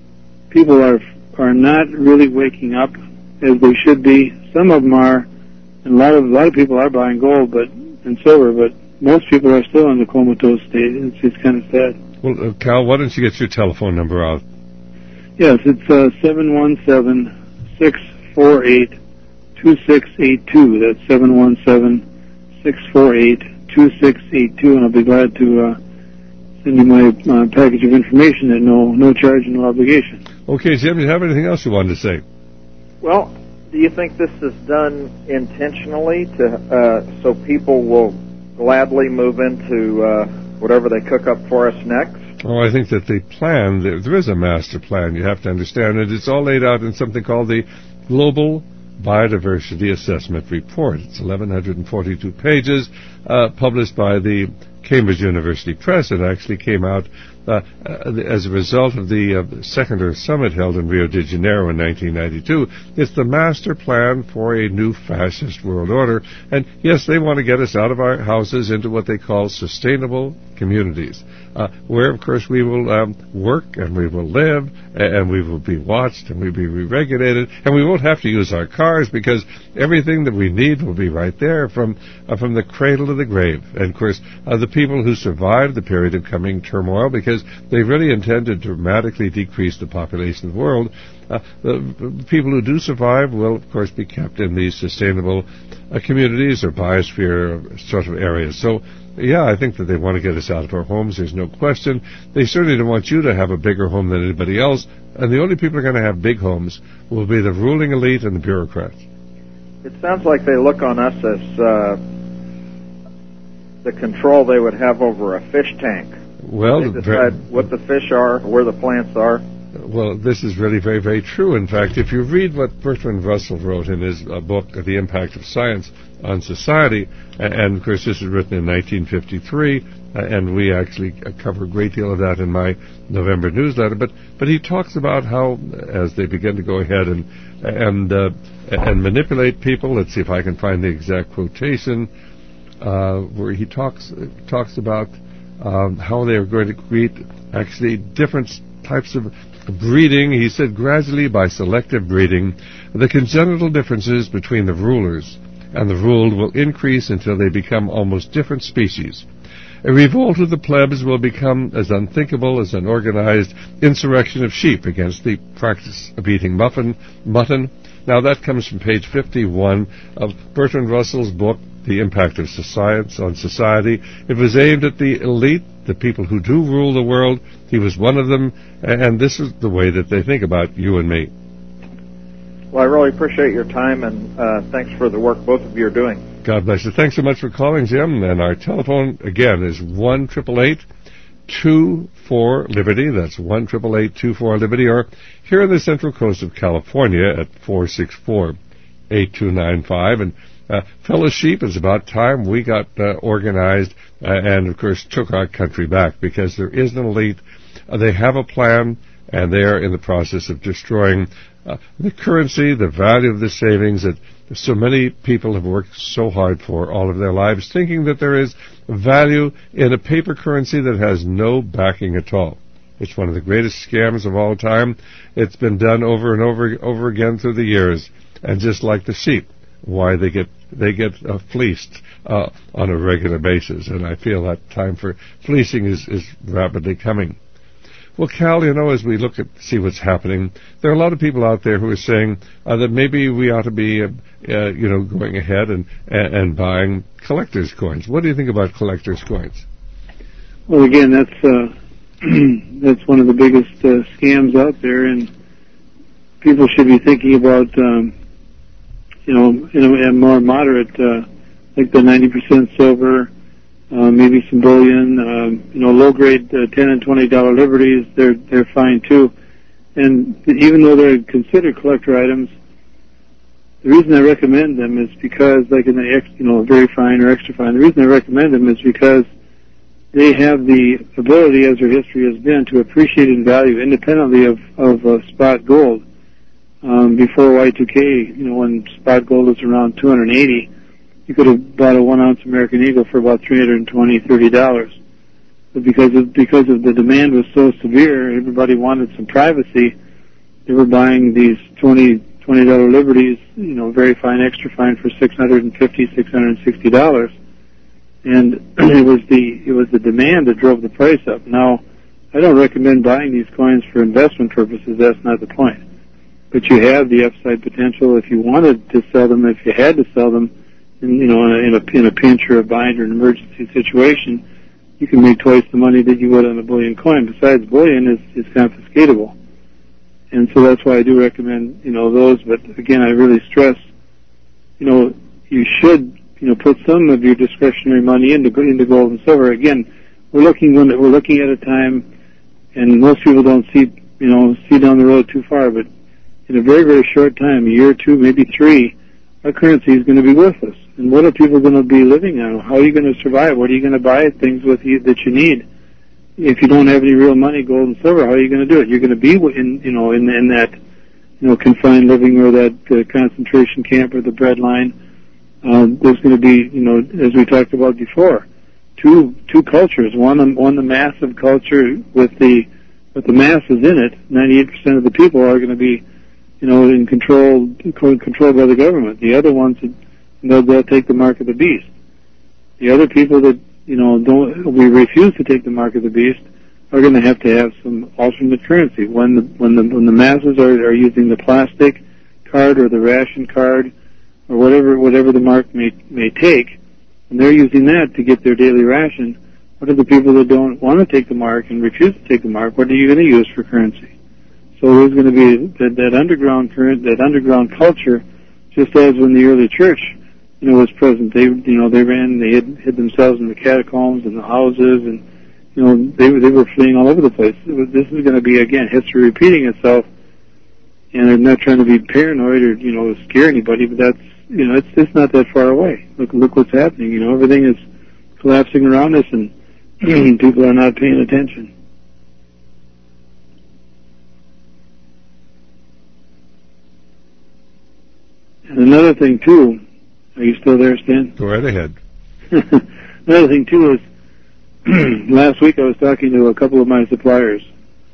people are. are not really waking up as they should be. Some of them are, and a lot of a lot of people are buying gold, but and silver, but most people are still in the comatose state. It's it's kind of sad. Well, uh, Cal, why don't you get your telephone number out? Yes, it's uh, seven one seven, six four eight, two six eight two. That's seven one seven, six four eight, two six eight two, and I'll be glad to uh, send you my uh, package of information at no no charge and no obligation. Okay, Jim, do you have anything else you wanted to say? Well, do you think this is done intentionally to uh, so people will gladly move into uh, whatever they cook up for us next? Oh, I think that the plan, there, there is a master plan, you have to understand it. It's all laid out in something called the Global Biodiversity Assessment Report. It's eleven forty-two pages, uh, published by the Cambridge University Press. It actually came out uh, as a result of the uh, second Earth Summit held in Rio de Janeiro in nineteen ninety-two. It's the master plan for a new fascist world order. And yes, they want to get us out of our houses into what they call sustainable communities, uh, where, of course, we will um, work and we will live and we will be watched and we'll be regulated, and we won't have to use our cars because everything that we need will be right there from uh, from the cradle to the grave. And, of course, uh, the people who survived the period of coming turmoil, because they really intend to dramatically decrease the population of the world, uh, the people who do survive will, of course, be kept in these sustainable uh, communities or biosphere sort of areas. So, yeah, I think that they want to get us out of our homes. There's no question. They certainly don't want you to have a bigger home than anybody else. And the only people who are going to have big homes will be the ruling elite and the bureaucrats. It sounds like they look on us as uh, the control they would have over a fish tank. Well, they decide what the fish are, where the plants are. Well, this is really very, very true. In fact, if you read what Bertrand Russell wrote in his uh, book, The Impact of Science on Society, and, and of course this was written in nineteen fifty-three, uh, and we actually cover a great deal of that in my November newsletter, but but he talks about how, as they begin to go ahead and and uh, and manipulate people, let's see if I can find the exact quotation, uh, where he talks talks about um, how they are going to create actually different types of breeding. He said gradually by selective breeding, the congenital differences between the rulers and the ruled will increase until they become almost different species. A revolt of the plebs will become as unthinkable as an organized insurrection of sheep against the practice of eating muffin, mutton. Now that comes from page fifty-one of Bertrand Russell's book, The Impact of Science on Society. It was aimed at the elite, the people who do rule the world. He was one of them, and this is the way that they think about you and me. Well, I really appreciate your time, and uh, thanks for the work both of you are doing. God bless you. Thanks so much for calling, Jim. And our telephone, again, is one eight eight eight, two four, Liberty. That's one eight eight eight, two four, Liberty. Or here on the Central Coast of California at four six four, eight two nine five. And uh, fellow sheep, it's about time we got uh, organized uh, and, of course, took our country back, because there is an elite. Uh, they have a plan, and they are in the process of destroying uh, the currency, the value of the savings that so many people have worked so hard for all of their lives, thinking that there is value in a paper currency that has no backing at all. It's one of the greatest scams of all time. It's been done over and over over again through the years. And just like the sheep, why they get they get uh, fleeced uh, on a regular basis. And I feel that time for fleecing is, is rapidly coming. Well, Cal, you know, as we look at see what's happening, there are a lot of people out there who are saying uh, that maybe we ought to be, uh, uh, you know, going ahead and, and and buying collector's coins. What do you think about collector's coins? Well, again, that's uh, that's one of the biggest uh, scams out there, and people should be thinking about, um, you know, in a, a more moderate, uh, like the ninety percent silver. Uh, maybe some bullion, um, you know, low-grade uh, ten and twenty dollar liberties. They're they're fine too, and even though they're considered collector items, the reason I recommend them is because, like in the ex, you know, very fine or extra fine. The reason I recommend them is because they have the ability, as their history has been, to appreciate in value independently of of uh, spot gold. Um, before Y two K, you know, when spot gold was around two hundred eighty. You could have bought a one-ounce American Eagle for about three hundred twenty dollars, thirty dollars. But because of, because of the demand was so severe, everybody wanted some privacy, they were buying these twenty dollar liberties, you know, very fine, extra fine for six hundred fifty dollars, six hundred sixty dollars. And it was the, it was the demand that drove the price up. Now, I don't recommend buying these coins for investment purposes. That's not the point. But you have the upside potential if you wanted to sell them, if you had to sell them, in, you know, in a, in a in a pinch or a bind or an emergency situation, you can make twice the money that you would on a bullion coin. Besides, bullion is, is confiscatable, and so that's why I do recommend, you know, those. But again, I really stress, you know, you should, you know, put some of your discretionary money into into gold and silver. Again, we're looking when we're looking at a time, and most people don't see, you know, see down the road too far, but in a very very short time, a year or two, maybe three, our currency is going to be worthless. And what are people going to be living on? How are you going to survive? What are you going to buy things with you that you need? If you don't have any real money, gold and silver, how are you going to do it? You're going to be in, you know, in, in that, you know, confined living or that uh, concentration camp or the bread line. Um, there's going to be, you know, as we talked about before, two two cultures. One, one the massive culture with the with the masses in it. ninety-eight percent of the people are going to be, you know, in control, controlled by the government. The other ones, they'll, they'll take the mark of the beast. The other people that, you know, don't, we refuse to take the mark of the beast are going to have to have some alternate currency. When the, when the, when the masses are, are using the plastic card or the ration card or whatever, whatever the mark may, may take, and they're using that to get their daily ration, what are the people that don't want to take the mark and refuse to take the mark, what are you going to use for currency? So there's going to be that, that underground current, that underground culture, just as when the early church, you know, was present. They, you know, they ran, they hid, hid themselves in the catacombs and the houses, and you know, they they were fleeing all over the place. It was, this is going to be again history repeating itself. And I'm not trying to be paranoid or, you know, scare anybody, but that's, you know, it's it's not that far away. Look look what's happening. You know, everything is collapsing around us, and people are not paying attention. And another thing, too, are you still there, Stan? Go right ahead. Another thing, too, is last week I was talking to a couple of my suppliers,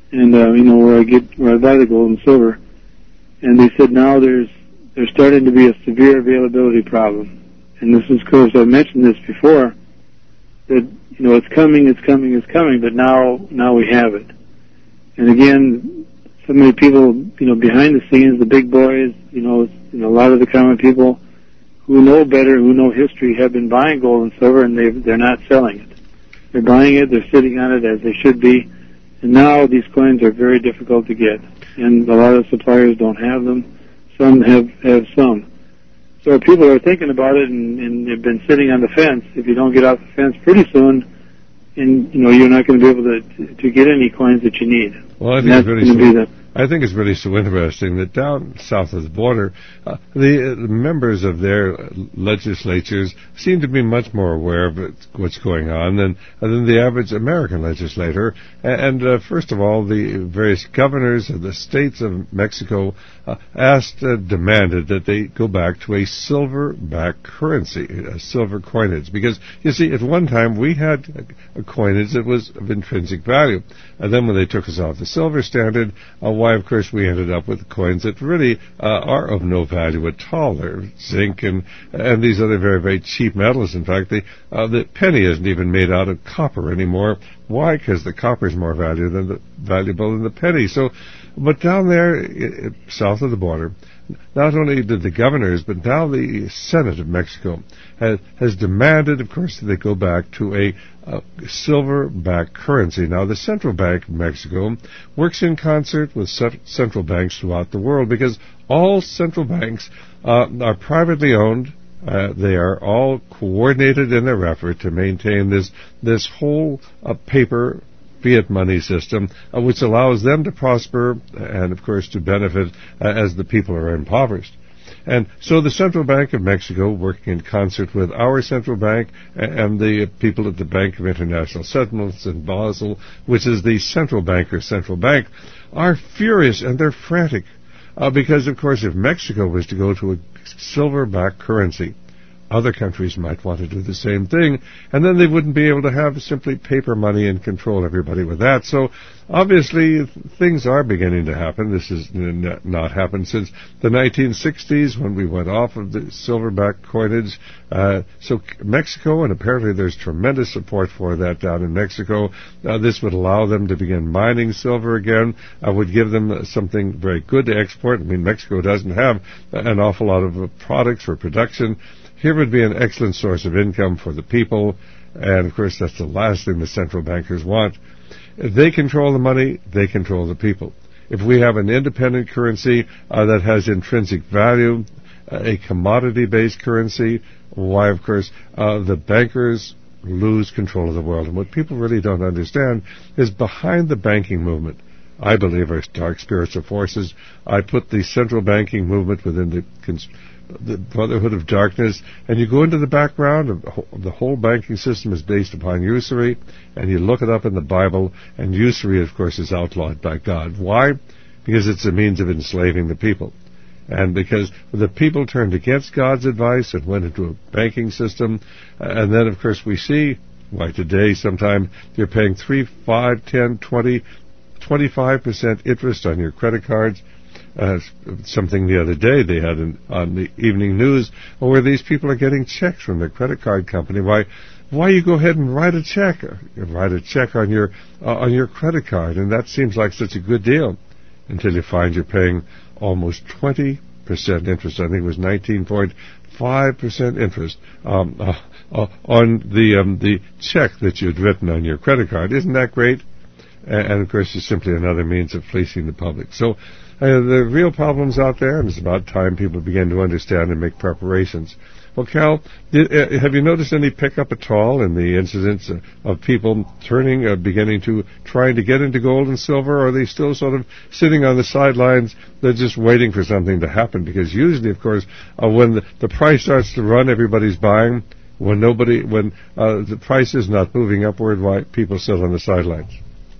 and uh, you know where I get where I buy the gold and silver, and they said now there's there's starting to be a severe availability problem, and this is because I mentioned this before that you know it's coming, it's coming, it's coming, but now now we have it, and again, so many people you know behind the scenes, the big boys, you know, you know a lot of the common people who know better, who know history, have been buying gold and silver, and they they're not selling it. They're buying it, they're sitting on it as they should be, and now these coins are very difficult to get, and a lot of suppliers don't have them. Some have, have some. So people are thinking about it, and, and they've been sitting on the fence. If you don't get off the fence pretty soon, and you know you're not going to be able to to get any coins that you need. Well, I think it's really so, I think it's really so interesting that down south of the border, uh, the, uh, the members of their legislatures seem to be much more aware of it, what's going on than uh, than the average American legislator. And uh, first of all, the various governors of the states of Mexico uh, asked, uh, demanded that they go back to a silver-backed currency, a silver coinage, because you see, at one time we had a, a coinage that was of intrinsic value, and then when they took us off the silver standard, uh, why, of course, we ended up with coins that really uh, are of no value at all. They're zinc and and these other very, very cheap metals. In fact, the, uh, the penny isn't even made out of copper anymore. Why? Because the copper is more value than the, valuable than the penny. So, but down there, uh, south of the border, not only did the governors, but now the Senate of Mexico has, has demanded, of course, that they go back to a uh, silver-backed currency. Now, the Central Bank of Mexico works in concert with central banks throughout the world because all central banks uh, are privately owned. Uh, they are all coordinated in their effort to maintain this this whole uh, paper fiat money system, uh, which allows them to prosper and, of course, to benefit uh, as the people are impoverished. And so the Central Bank of Mexico, working in concert with our central bank and the people at the Bank of International Settlements in Basel, which is the central bank or central bank, are furious and they're frantic uh, because, of course, if Mexico was to go to a silver-backed currency, other countries might want to do the same thing, and then they wouldn't be able to have simply paper money and control everybody with that. So, obviously, things are beginning to happen. This has n- not happened since the nineteen sixties when we went off of the silverback coinage. Uh, so, Mexico, and apparently there's tremendous support for that down in Mexico. Uh, this would allow them to begin mining silver again, uh, would give them something very good to export. I mean, Mexico doesn't have an awful lot of uh, products for production. Here would be an excellent source of income for the people, and of course that's the last thing the central bankers want. If they control the money, they control the people. If we have an independent currency uh, that has intrinsic value, uh, a commodity-based currency, why, of course, uh, the bankers lose control of the world. And what people really don't understand is behind the banking movement, I believe, are dark spiritual forces. I put the central banking movement within the cons- the Brotherhood of Darkness, and you go into the background of the whole banking system is based upon usury, and you look it up in the Bible, and usury, of course, is outlawed by God. Why? Because it's a means of enslaving the people. And because the people turned against God's advice and went into a banking system, and then, of course, we see why today sometime you're paying three, five, ten, twenty, twenty-five percent interest on your credit cards. Uh, something the other day they had an, on the evening news where these people are getting checks from their credit card company. Why, why you go ahead and write a check, write a check on your uh, on your credit card, and that seems like such a good deal until you find you're paying almost twenty percent interest. I think it was nineteen point five percent interest um, uh, uh, on the um, the check that you'd written on your credit card. Isn't that great? And, and of course, it's simply another means of fleecing the public. So. Uh, there are real problems out there, and it's about time people begin to understand and make preparations. Well, Cal, did, uh, have you noticed any pickup at all in the incidents uh, of people turning, uh, beginning to, trying to get into gold and silver, or are they still sort of sitting on the sidelines, they're just waiting for something to happen? Because usually, of course, uh, when the, the price starts to run, everybody's buying. When nobody, when uh, the price is not moving upward, why people sit on the sidelines?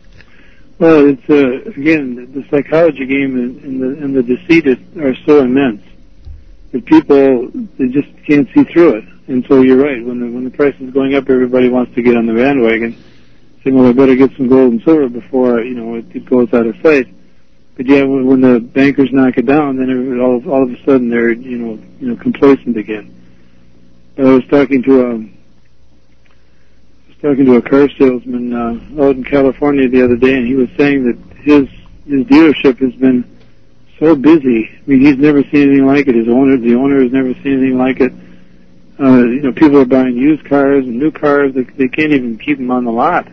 Well, it's uh, again the psychology game and, and the and the deceit is, are so immense that people they just can't see through it. And so you're right. When the when the price is going up, everybody wants to get on the bandwagon. saying, well, I better get some gold and silver before, you know, it, it goes out of sight. But yeah, when, when the bankers knock it down, then it, all, all of a sudden they're, you know, you know, complacent again. I was talking to a, I was talking to a car salesman uh, out in California the other day, and he was saying that his his dealership has been so busy. I mean, he's never seen anything like it. His owner, the owner, has never seen anything like it. Uh, you know, people are buying used cars and new cars. They, they can't even keep them on the lot.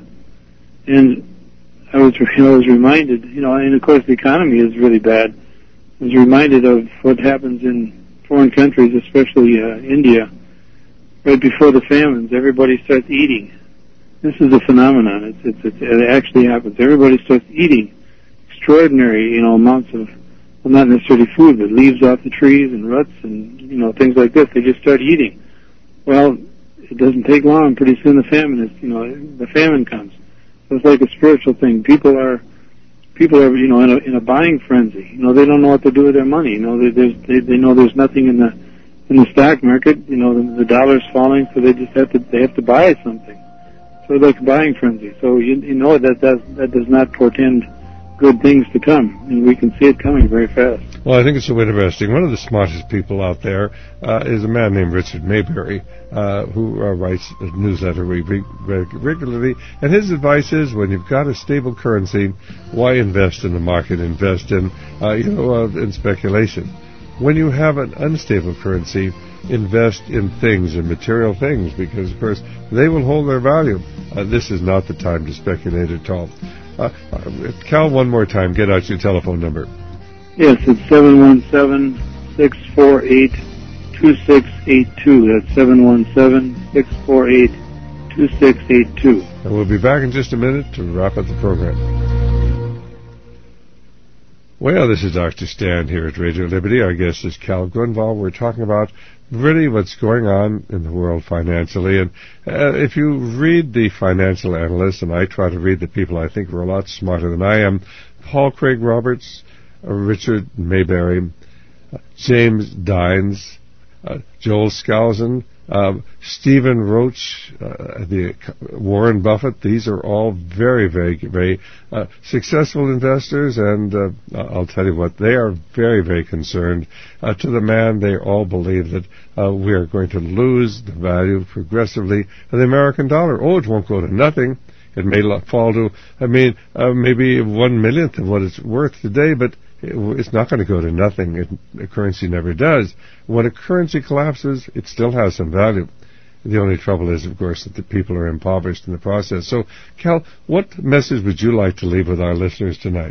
And I was, you know, I was reminded, you know, and of course the economy is really bad. I was reminded of what happens in foreign countries, especially uh, India, right before the famines. Everybody starts eating. This is a phenomenon. It's, it's, it's, it actually happens. Everybody starts eating extraordinary, you know, amounts of, well, not necessarily food, but leaves off the trees and roots and, you know, things like this. They just start eating. Well, it doesn't take long. Pretty soon the famine is, you know, the famine comes. So it's like a spiritual thing. People are, people are, you know, in a, in a buying frenzy. You know, they don't know what to do with their money. You know, they, there's, they, they know there's nothing in the, in the stock market. You know, the, the dollar's falling, so they just have to, they have to buy something. So it's like a buying frenzy. So you, you know that does, that does not portend good things to come, and we can see it coming very fast. Well, I think it's so interesting. One of the smartest people out there uh, is a man named Richard Maybury, uh, who uh, writes a newsletter we read regularly. And his advice is, when you've got a stable currency, why invest in the market? Invest in, uh, you know, uh, in speculation. When you have an unstable currency, invest in things, in material things, because, of course, they will hold their value. Uh, this is not the time to speculate at all. Uh, uh, Cal, one more time, get out your telephone number. Yes, it's seven one seven, six four eight, two six eight two. That's seven one seven, six four eight, two six eight two. And we'll be back in just a minute to wrap up the program. Well, this is Doctor Stan here at Radio Liberty. Our guest is Cal Grunwald. We're talking about really what's going on in the world financially. And uh, if you read the financial analysts, and I try to read the people I think are a lot smarter than I am, Paul Craig Roberts, uh, Richard Maybury, uh, James Dines, uh, Joel Skousen, uh, Stephen Roach, uh, the Warren Buffett. These are all very, very, very uh, successful investors, and uh, I'll tell you what, they are very, very concerned. Uh, to the man, they all believe that uh, we are going to lose the value progressively of the American dollar. Oh, it won't go to nothing. It may fall to, I mean, uh, maybe one millionth of what it's worth today, but it's not going to go to nothing. It, the currency never does. When a currency collapses, it still has some value. The only trouble is, of course, that the people are impoverished in the process. So, Cal, what message would you like to leave with our listeners tonight?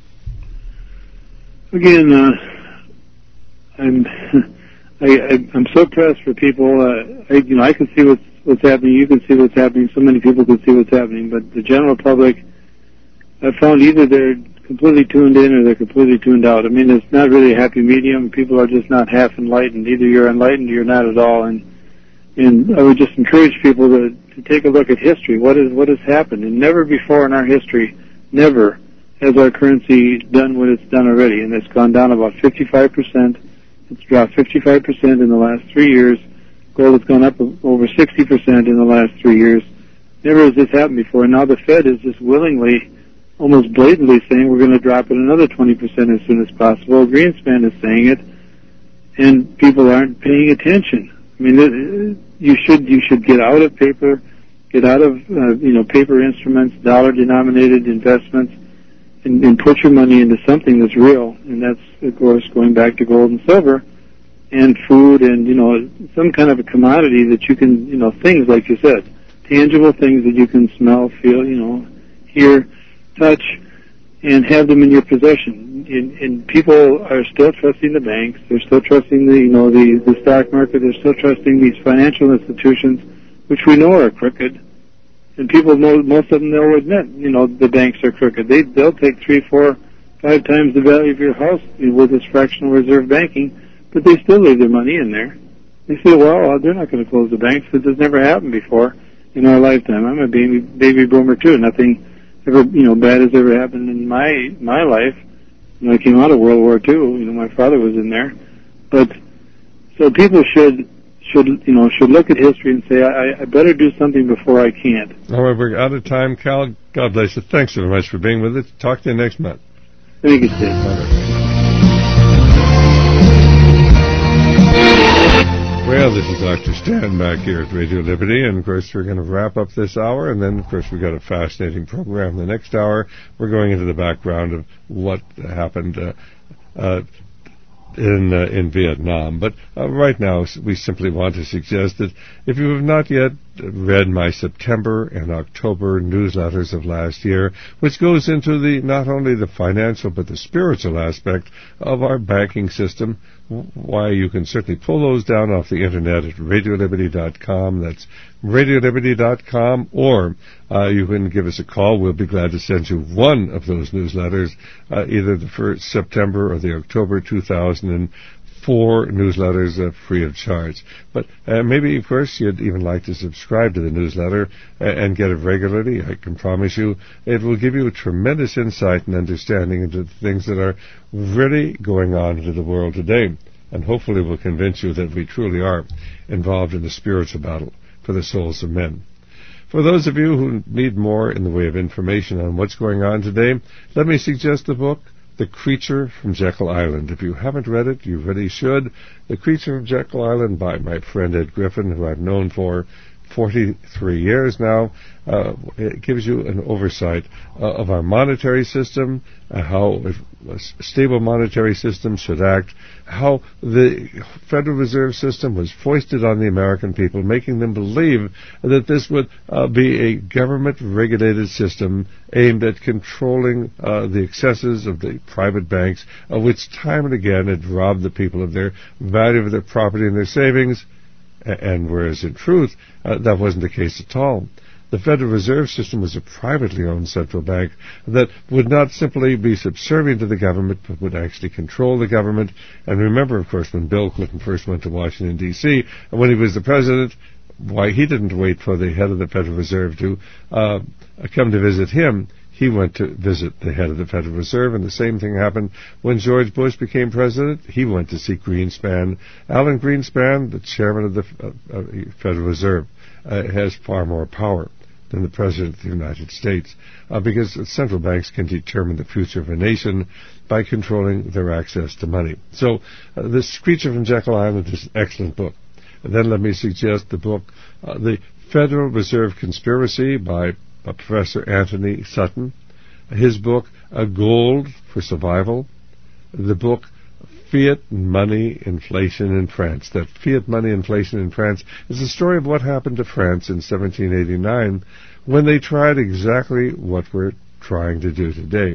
Again, uh, I'm I, I, I'm so pressed for people. Uh, I, you know, I can see what's what's happening. You can see what's happening. So many people can see what's happening. But the general public, I've found either they're completely tuned in or they're completely tuned out. I mean, it's not really a happy medium. People are just not half enlightened. Either you're enlightened or you're not at all. And and I would just encourage people to, to take a look at history. What is what has happened? And never before in our history, never has our currency done what it's done already. And it's gone down about fifty-five percent. It's dropped fifty-five percent in the last three years. Gold has gone up over sixty percent in the last three years. Never has this happened before. And now the Fed is just willingly, almost blatantly saying we're going to drop it another twenty percent as soon as possible. Greenspan is saying it, and people aren't paying attention. I mean, you should you should get out of paper, get out of uh, you know paper instruments, dollar-denominated investments, and, and put your money into something that's real. And that's, of course, going back to gold and silver, and food, and you know some kind of a commodity that you can you know things like you said, tangible things that you can smell, feel, you know, hear, touch, and have them in your possession. And, and people are still trusting the banks. They're still trusting the, you know, the, the stock market. They're still trusting these financial institutions, which we know are crooked. And people, know, most of them, they'll admit, you know, the banks are crooked. They, they'll take three, four, five times the value of your house with this fractional reserve banking, but they still leave their money in there. They say, well, they're not going to close the banks. This has never happened before in our lifetime. I'm a baby, baby boomer too. Nothing ever, you know, bad has ever happened in my my life. You know, I came out of World War Two. You know, my father was in there. But so people should should, you know, should look at history and say, I, I better do something before I can't. All right, we're out of time, Cal. God bless you. Thanks so much for being with us. Talk to you next month. Thank you, Steve. Bye-bye. Well, this is Doctor Stan back here at Radio Liberty, and of course we're going to wrap up this hour, and then of course we've got a fascinating program. The next hour, we're going into the background of what happened uh, uh, in uh, in Vietnam. But uh, right now, we simply want to suggest that if you have not yet read my September and October newsletters of last year, which goes into the not only the financial but the spiritual aspect of our banking system, why, you can certainly pull those down off the internet at radio liberty dot com. That's radio liberty dot com, or uh, you can give us a call. We'll be glad to send you one of those newsletters, uh, either the first September or the October two thousand four newsletters, uh, free of charge. But uh, maybe, of course, you'd even like to subscribe to the newsletter uh, and get it regularly. I can promise you it will give you a tremendous insight and understanding into the things that are really going on in the world today, and hopefully will convince you that we truly are involved in the spiritual battle for the souls of men. For those of you who need more in the way of information on what's going on today, let me suggest the book, The Creature from Jekyll Island. If you haven't read it, you really should. The Creature from Jekyll Island by my friend Ed Griffin, who I've known for forty-three years now. Uh, it gives you an oversight uh, of our monetary system, uh, how a stable monetary system should act, how the Federal Reserve System was foisted on the American people, making them believe that this would uh, be a government-regulated system aimed at controlling uh, the excesses of the private banks, of which time and again had robbed the people of their value of their property and their savings. And whereas in truth, uh, that wasn't the case at all. The Federal Reserve System was a privately owned central bank that would not simply be subservient to the government, but would actually control the government. And remember, of course, when Bill Clinton first went to Washington, D C, and when he was the president, why, he didn't wait for the head of the Federal Reserve to uh, come to visit him. He went to visit the head of the Federal Reserve, and the same thing happened when George Bush became president. He went to see Greenspan. Alan Greenspan, the chairman of the uh, uh, Federal Reserve, uh, has far more power than the President of the United States, uh, because central banks can determine the future of a nation by controlling their access to money. So uh, this Creature from Jekyll Island is an excellent book. And then let me suggest the book, uh, The Federal Reserve Conspiracy by Uh, Professor Anthony Sutton, his book, uh, Gold for Survival, the book, Fiat Money Inflation in France. That fiat money inflation in France is the story of what happened to France in seventeen eighty-nine when they tried exactly what we're trying to do today.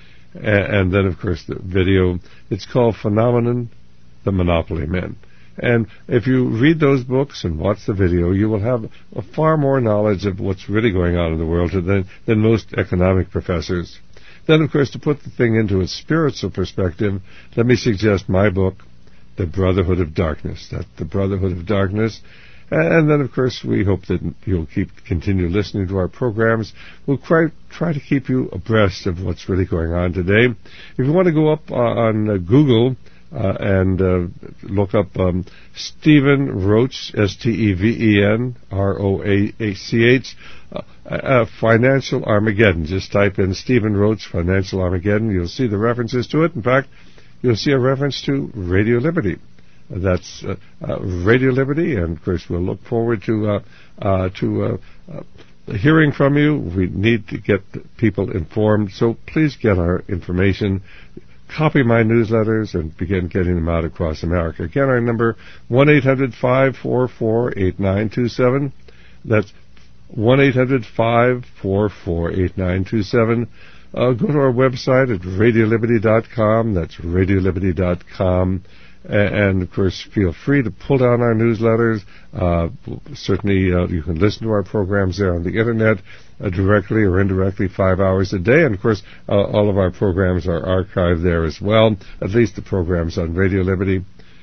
A- and then, of course, the video, it's called Phenomenon, the Monopoly Men. And if you read those books and watch the video, you will have a far more knowledge of what's really going on in the world than, than most economic professors. Then, of course, to put the thing into a spiritual perspective, let me suggest my book, The Brotherhood of Darkness. That's The Brotherhood of Darkness. And then, of course, we hope that you'll keep continue listening to our programs. We'll try, try to keep you abreast of what's really going on today. If you want to go up uh, on uh, Google, Uh, and uh, look up um, Stephen Roach, S T E V E N R O A C H, uh, uh, Financial Armageddon. Just type in Stephen Roach, Financial Armageddon. You'll see the references to it. In fact, you'll see a reference to Radio Liberty. Uh, that's uh, uh, Radio Liberty, and of course we'll look forward to uh, uh, to uh, uh, hearing from you. We need to get people informed, so please get our information. Copy my newsletters and begin getting them out across America. Again, our number, one eight hundred five four four eight nine two seven. That's one eight hundred five four four eight nine two seven. Uh, go to our website at radio liberty dot com. That's radio liberty dot com. And, of course, feel free to pull down our newsletters. Uh, certainly, uh, you can listen to our programs there on the Internet uh, directly or indirectly five hours a day. And, of course, uh, all of our programs are archived there as well, at least the programs on Radio Liberty.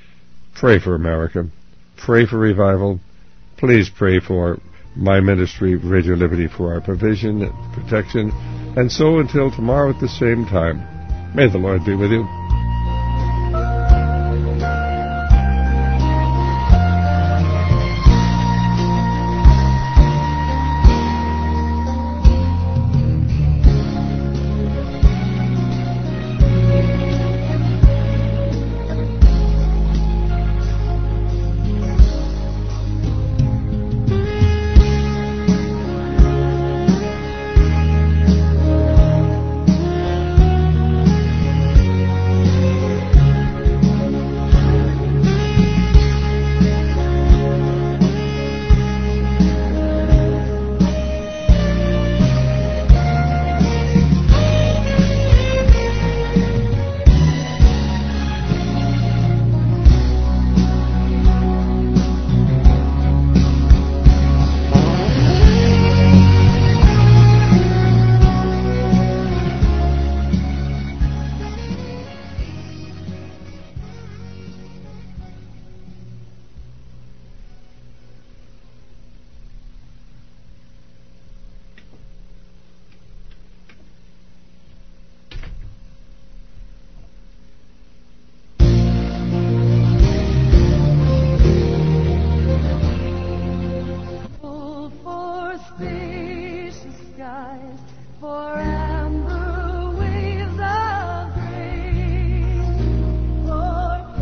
Pray for America. Pray for revival. Please pray for my ministry, Radio Liberty, for our provision and protection. And so until tomorrow at the same time, may the Lord be with you. for amber waves of grain, for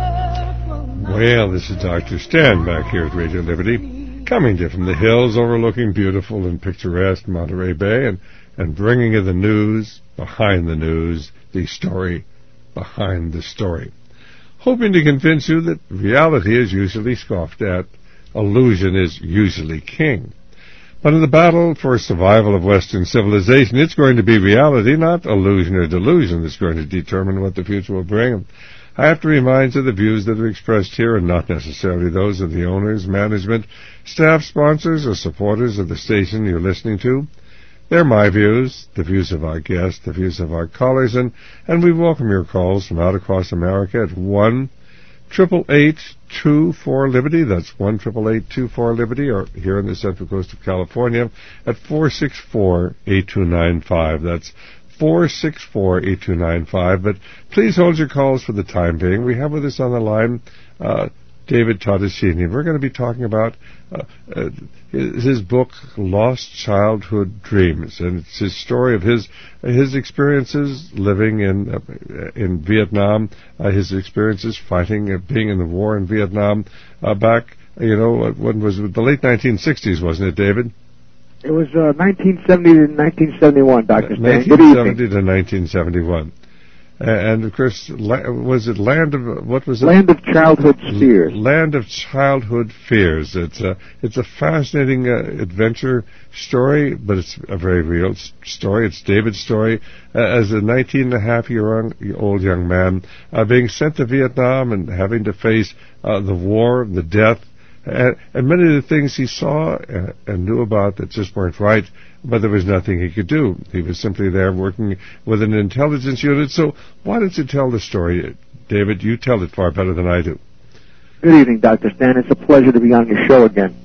purple mountains. Well, this is Doctor Stan back here at Radio Liberty, coming to you from the hills overlooking beautiful and picturesque Monterey Bay, and, and bringing you the news behind the news, the story behind the story. Hoping to convince you that reality is usually scoffed at, illusion is usually king. But in the battle for survival of Western civilization, it's going to be reality, not illusion or delusion, that's going to determine what the future will bring. I have to remind you the views that are expressed here are not necessarily those of the owners, management, staff, sponsors, or supporters of the station you're listening to. They're my views, the views of our guests, the views of our callers, and, and we welcome your calls from out across America at one eight eight eight, two four, Liberty. That's one eight eight eight, two four, Liberty, or here on the Central Coast of California at four six four, eight two nine five. That's four six four, eight two nine five. But please hold your calls for the time being. We have with us on the line uh, David Todeschini. We're going to be talking about uh, uh, his, his book, Lost Childhood Dreams, and it's his story of his his experiences living in uh, in Vietnam, uh, his experiences fighting, uh, being in the war in Vietnam uh, back, you know, when was it? The late nineteen sixties, wasn't it, David? It was uh, nineteen seventy to nineteen seventy-one, Doctor Stan. nineteen seventy to nineteen seventy-one. And, of course, was it Land of, what was it? Land of Childhood Fears. Land of Childhood Fears. It's a, it's a fascinating uh, adventure story, but it's a very real story. It's David's story uh, as a nineteen and a half year old young man uh, being sent to Vietnam and having to face uh, the war, the death, and, and many of the things he saw and, and knew about that just weren't right. But there was nothing he could do. He was simply there working with an intelligence unit. So why don't you tell the story, David? You tell it far better than I do. Good evening, Doctor Stan. It's a pleasure to be on your show again.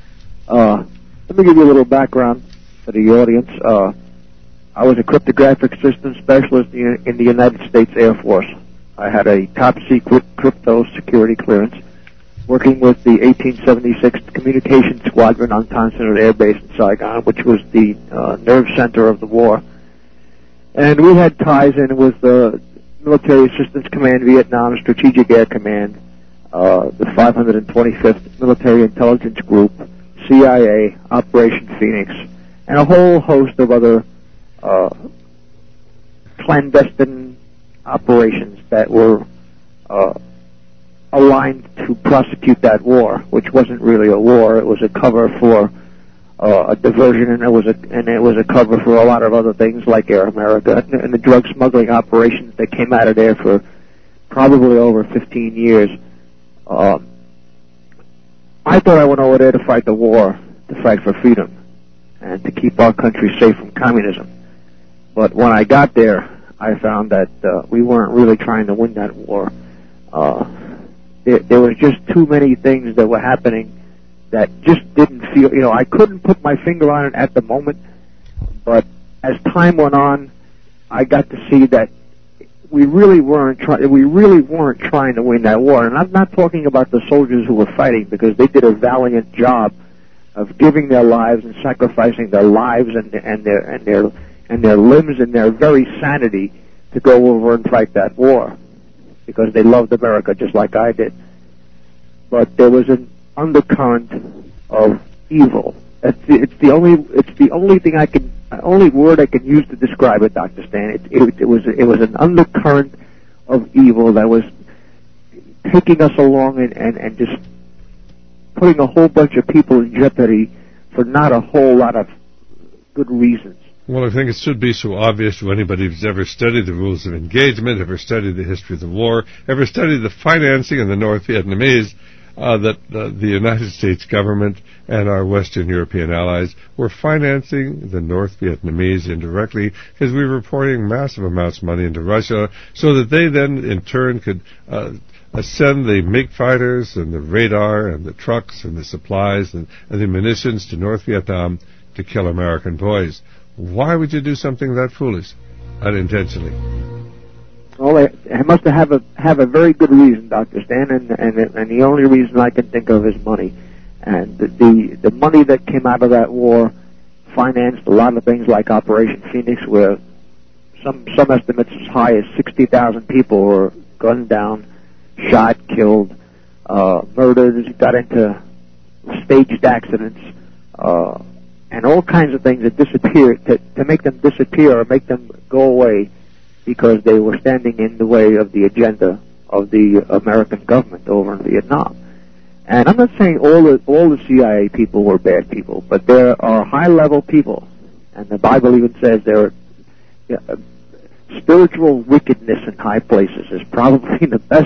Uh, let me give you a little background for the audience. Uh, I was a cryptographic systems specialist in, in the United States Air Force. I had a top-secret crypto security clearance, working with the eighteen seventy-six Communications Squadron on Tan Son Nhut Air Base in Saigon, which was the uh, nerve center of the war. And we had ties in with the Military Assistance Command Vietnam, Strategic Air Command, uh, the five hundred twenty-fifth Military Intelligence Group, C I A, Operation Phoenix, and a whole host of other uh, clandestine operations that were uh, aligned to prosecute that war, which wasn't really a war. It was a cover for uh, a diversion, and it was a and it was a cover for a lot of other things like Air America and, and the drug smuggling operations that came out of there for probably over fifteen years. Um, I thought I went over there to fight the war, to fight for freedom, and to keep our country safe from communism. But when I got there, I found that uh, we weren't really trying to win that war. Uh, There, there was just too many things that were happening that just didn't feel, you know, I couldn't put my finger on it at the moment, but as time went on, I got to see that we really weren't trying, we really weren't trying to win that war. And I'm not talking about the soldiers who were fighting, because they did a valiant job of giving their lives and sacrificing their lives and, and their, and their, and their limbs and their very sanity to go over and fight that war, because they loved America just like I did. But there was an undercurrent of evil. It's the, it's the only it's the only thing I can only word I can use to describe it, Doctor Stan. It, it, it was it was an undercurrent of evil that was taking us along and, and, and just putting a whole bunch of people in jeopardy for not a whole lot of good reasons. Well, I think it should be so obvious to anybody who's ever studied the rules of engagement, ever studied the history of the war, ever studied the financing of the North Vietnamese, uh, that uh, the United States government and our Western European allies were financing the North Vietnamese indirectly, because we were pouring massive amounts of money into Russia so that they then, in turn, could uh, send the MiG fighters and the radar and the trucks and the supplies and, and the munitions to North Vietnam to kill American boys. Why would you do something that foolish, unintentionally? Well, I must have a have a very good reason, Doctor Stan, and and and the only reason I can think of is money, and the the, the money that came out of that war financed a lot of things like Operation Phoenix, where some some estimates as high as sixty thousand people were gunned down, shot, killed, uh, murdered, got into staged accidents, uh, and all kinds of things that disappeared, to, to make them disappear or make them go away because they were standing in the way of the agenda of the American government over in Vietnam. And I'm not saying all the all the C I A people were bad people, but there are high-level people, and the Bible even says there are you know, spiritual wickedness in high places is probably the best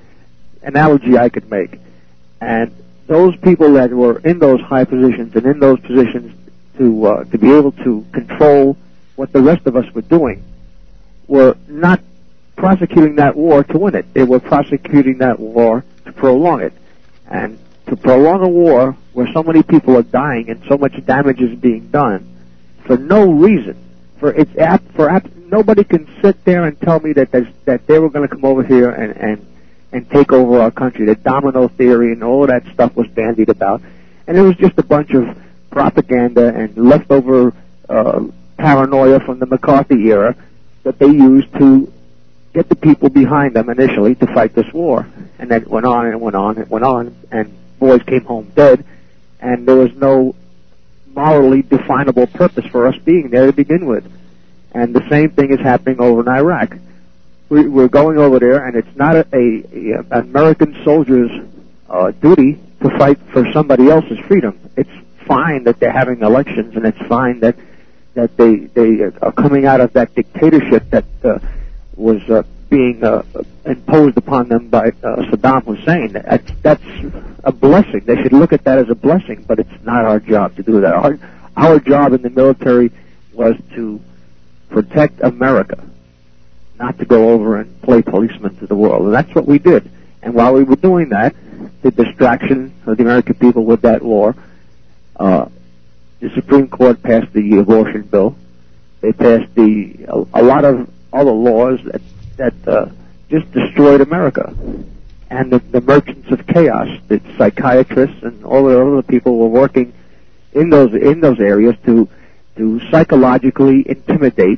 analogy I could make. And those people that were in those high positions and in those positions to uh, to be able to control what the rest of us were doing were not prosecuting that war to win it. They were prosecuting that war to prolong it. And to prolong a war where so many people are dying and so much damage is being done for no reason, for it's apt, for apt, nobody can sit there and tell me that there's, that they were going to come over here and, and and take over our country. The domino theory and all of that stuff was bandied about, and it was just a bunch of propaganda and leftover uh, paranoia from the McCarthy era that they used to get the people behind them initially to fight this war. And then it went on and it went on and it went on, and boys came home dead, and there was no morally definable purpose for us being there to begin with. And the same thing is happening over in Iraq. We, we're going over there, and it's not a, a, a American soldier's uh, duty to fight for somebody else's freedom. It's fine that they're having elections, and it's fine that that they they are coming out of that dictatorship that uh, was uh, being uh, imposed upon them by uh, Saddam Hussein. That's, that's a blessing. They should look at that as a blessing, but it's not our job to do that. Our, our job in the military was to protect America, not to go over and play policeman to the world. And that's what we did. And while we were doing that, the distraction of the American people with that war, uh, the Supreme Court passed the abortion bill. They passed the a, a lot of other laws that that uh, just destroyed America. And the, the merchants of chaos, the psychiatrists and all the other people were working in those in those areas to to psychologically intimidate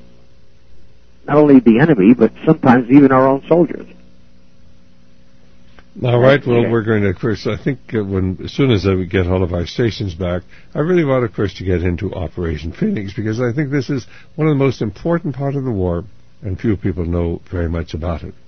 not only the enemy, but sometimes even our own soldiers. All right. Well, we're going to, of course, I think uh, when as soon as uh, we get all of our stations back, I really want, of course, to get into Operation Phoenix, because I think this is one of the most important part of the war, and few people know very much about it.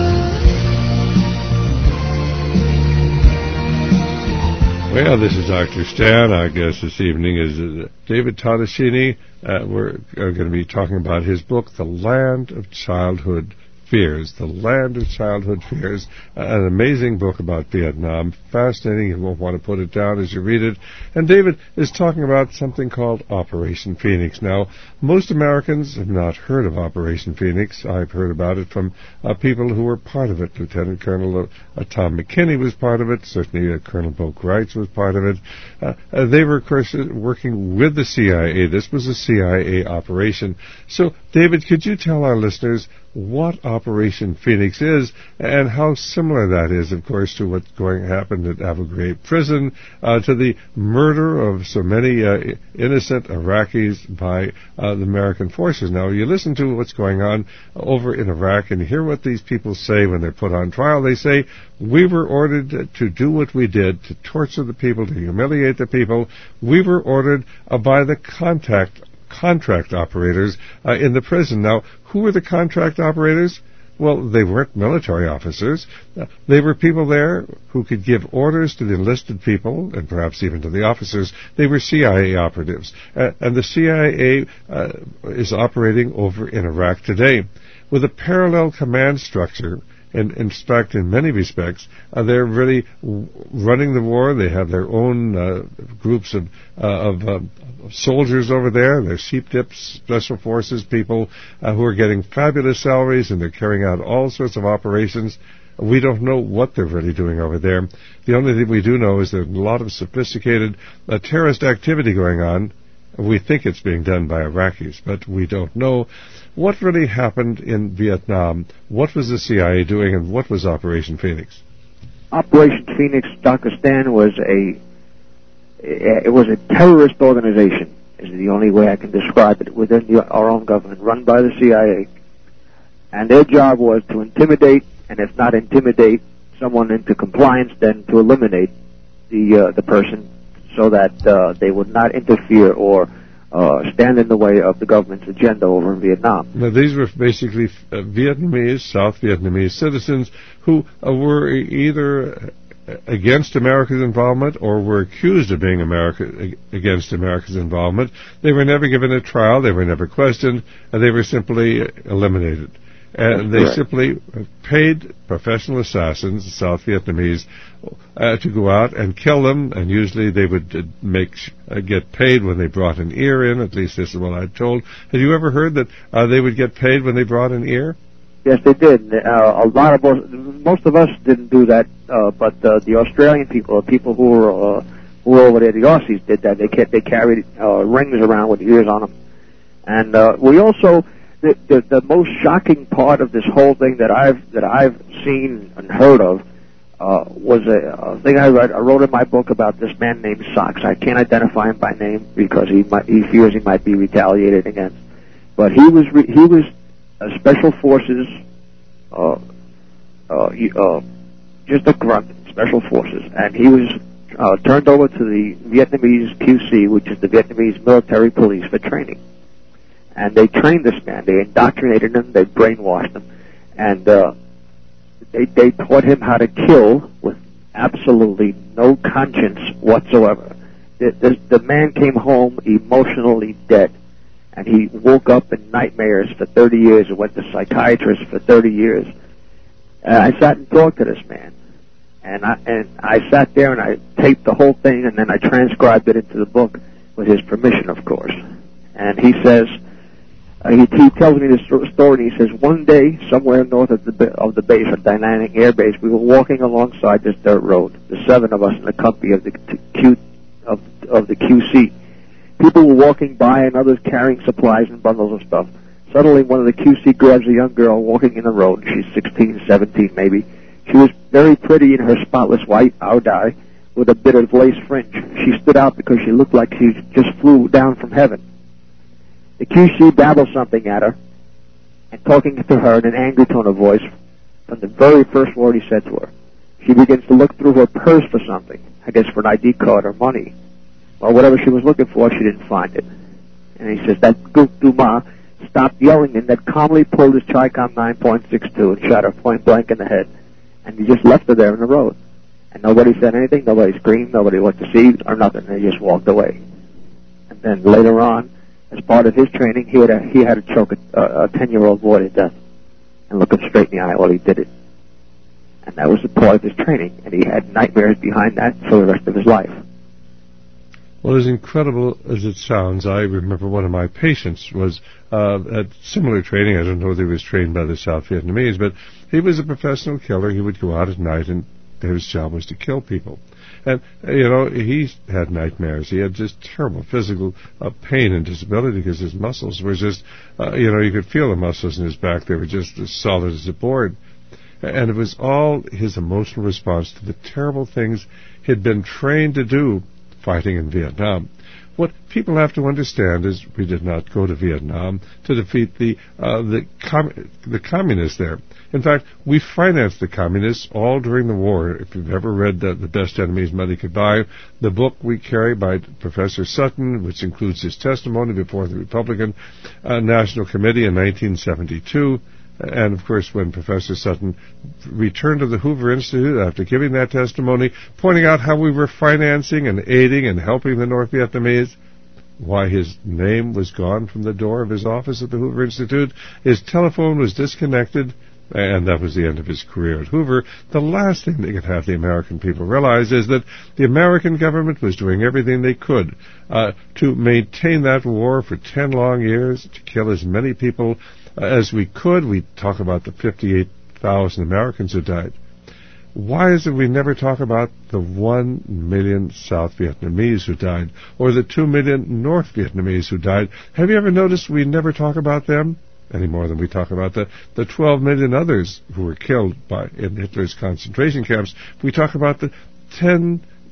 Well, this is Doctor Stan. Our guest this evening is uh, David Todeschini. Uh, we're uh, going to be talking about his book, The Land of Childhood Fears. The Land of Childhood Fears. Uh, an amazing book about Vietnam. Fascinating. You won't want to put it down as you read it. And David is talking about something called Operation Phoenix. Now, most Americans have not heard of Operation Phoenix. I've heard about it from uh, people who were part of it. Lieutenant Colonel uh, Tom McKinney was part of it. Certainly uh, Colonel Bo Greitz was part of it. Uh, uh, they were, of course, working with the C I A. This was a C I A operation. So, David, could you tell our listeners what Operation Phoenix is and how similar that is, of course, to what's going happened at Abu Ghraib prison, uh, to the murder of so many uh, innocent Iraqis by uh, the American forces. Now, you listen to what's going on over in Iraq and you hear what these people say when they're put on trial. They say, we were ordered to do what we did, to torture the people, to humiliate the people. We were ordered uh, by the contact contract operators uh, in the prison. Now, who were the contract operators? Well, they weren't military officers. Uh, they were people there who could give orders to the enlisted people and perhaps even to the officers. They were C I A operatives. Uh, and the C I A uh, is operating over in Iraq today with a parallel command structure. And in fact, in many respects, uh, they're really w- running the war. They have their own uh, groups of uh, of uh, soldiers over there. They're sheep dips, special forces people uh, who are getting fabulous salaries, and they're carrying out all sorts of operations. We don't know what they're really doing over there. The only thing we do know is there's a lot of sophisticated uh, terrorist activity going on. We think it's being done by Iraqis, but we don't know. What really happened in Vietnam? What was the C I A doing, and what was Operation Phoenix? Operation Phoenix, Doctor Stan, was a it was a terrorist organization is the only way I can describe it, within the, our own government, run by the C I A. And their job was to intimidate, and if not intimidate someone into compliance, then to eliminate the uh, the person so that uh, they would not interfere or uh, stand in the way of the government's agenda over in Vietnam. Now, these were basically uh, Vietnamese, South Vietnamese citizens who uh, were either against America's involvement or were accused of being America against America's involvement. They were never given a trial, they were never questioned, and they were simply eliminated. And they simply paid professional assassins, South Vietnamese, uh, to go out and kill them, and usually they would uh, make uh, get paid when they brought an ear in. At least this is what I'm told. Have you ever heard that uh, they would get paid when they brought an ear? Yes, they did. Uh, a lot of us, most of us didn't do that, uh, but uh, the Australian people, people who were uh, who were over there, the Aussies, did that. They kept, they carried uh, rings around with ears on them, and uh, we also. The, the, the most shocking part of this whole thing that I've that I've seen and heard of uh, was a, a thing I read. I wrote in my book about this man named Socks. I can't identify him by name because he might, he fears he might be retaliated against. But he was re, he was a special forces, uh, uh, uh, just a grunt, special forces, and he was uh, turned over to the Vietnamese Q C, which is the Vietnamese military police, for training. And they trained this man. They indoctrinated him. They brainwashed him. And uh, they, they taught him how to kill with absolutely no conscience whatsoever. The, the, the man came home emotionally dead. And he woke up in nightmares for thirty years and went to psychiatrists for thirty years. And I sat and talked to this man. And I, and I sat there and I taped the whole thing, and then I transcribed it into the book with his permission, of course. And he says... Uh, he, he tells me this story, and he says, one day, somewhere north of the of the base, of Danang Air Base, we were walking alongside this dirt road, the seven of us in the company of the Q of, of the Q C. People were walking by, and others carrying supplies and bundles of stuff. Suddenly, one of the Q C grabs a young girl walking in the road. She's sixteen, seventeen, maybe. She was very pretty in her spotless white ao dai with a bit of lace fringe. She stood out because she looked like she just flew down from heaven. The Q C babbled something at her, and talking to her in an angry tone of voice, from the very first word he said to her, she begins to look through her purse for something, I guess for an I D card or money. Well, whatever she was looking for, she didn't find it. And he says, that Gook Duma stopped yelling and then calmly pulled his Chi-Com nine point six two and shot her point blank in the head. And he just left her there in the road. And nobody said anything, nobody screamed, nobody looked to see, or nothing. They just walked away. And then later on, as part of his training, he had a, he had to choke a, a ten-year-old boy to death and look him straight in the eye while he did it. And that was a part of his training, and he had nightmares behind that for the rest of his life. Well, as incredible as it sounds, I remember one of my patients was uh, at similar training. I don't know whether he was trained by the South Vietnamese, but he was a professional killer. He would go out at night, and his job was to kill people. And, you know, he had nightmares. He had just terrible physical uh, pain and disability because his muscles were just, uh, you know, you could feel the muscles in his back. They were just as solid as a board. And it was all his emotional response to the terrible things he'd been trained to do fighting in Vietnam. What people have to understand is we did not go to Vietnam to defeat the uh, the, com- the communists there. In fact, we financed the communists all during the war. If you've ever read the, the Best Enemies Money Could Buy, the book we carry by Professor Sutton, which includes his testimony before the Republican uh, National Committee in nineteen seventy-two, and of course when Professor Sutton returned to the Hoover Institute after giving that testimony, pointing out how we were financing and aiding and helping the North Vietnamese, why his name was gone from the door of his office at the Hoover Institute, his telephone was disconnected, and that was the end of his career at Hoover. The last thing they could have the American people realize is that the American government was doing everything they could uh, to maintain that war for ten long years, to kill as many people uh, as we could. We talk about the fifty-eight thousand Americans who died. Why is it we never talk about the one million South Vietnamese who died, or the two million North Vietnamese who died? Have you ever noticed we never talk about them any more than we talk about the, the twelve million others who were killed by in Hitler's concentration camps? We talk about the ten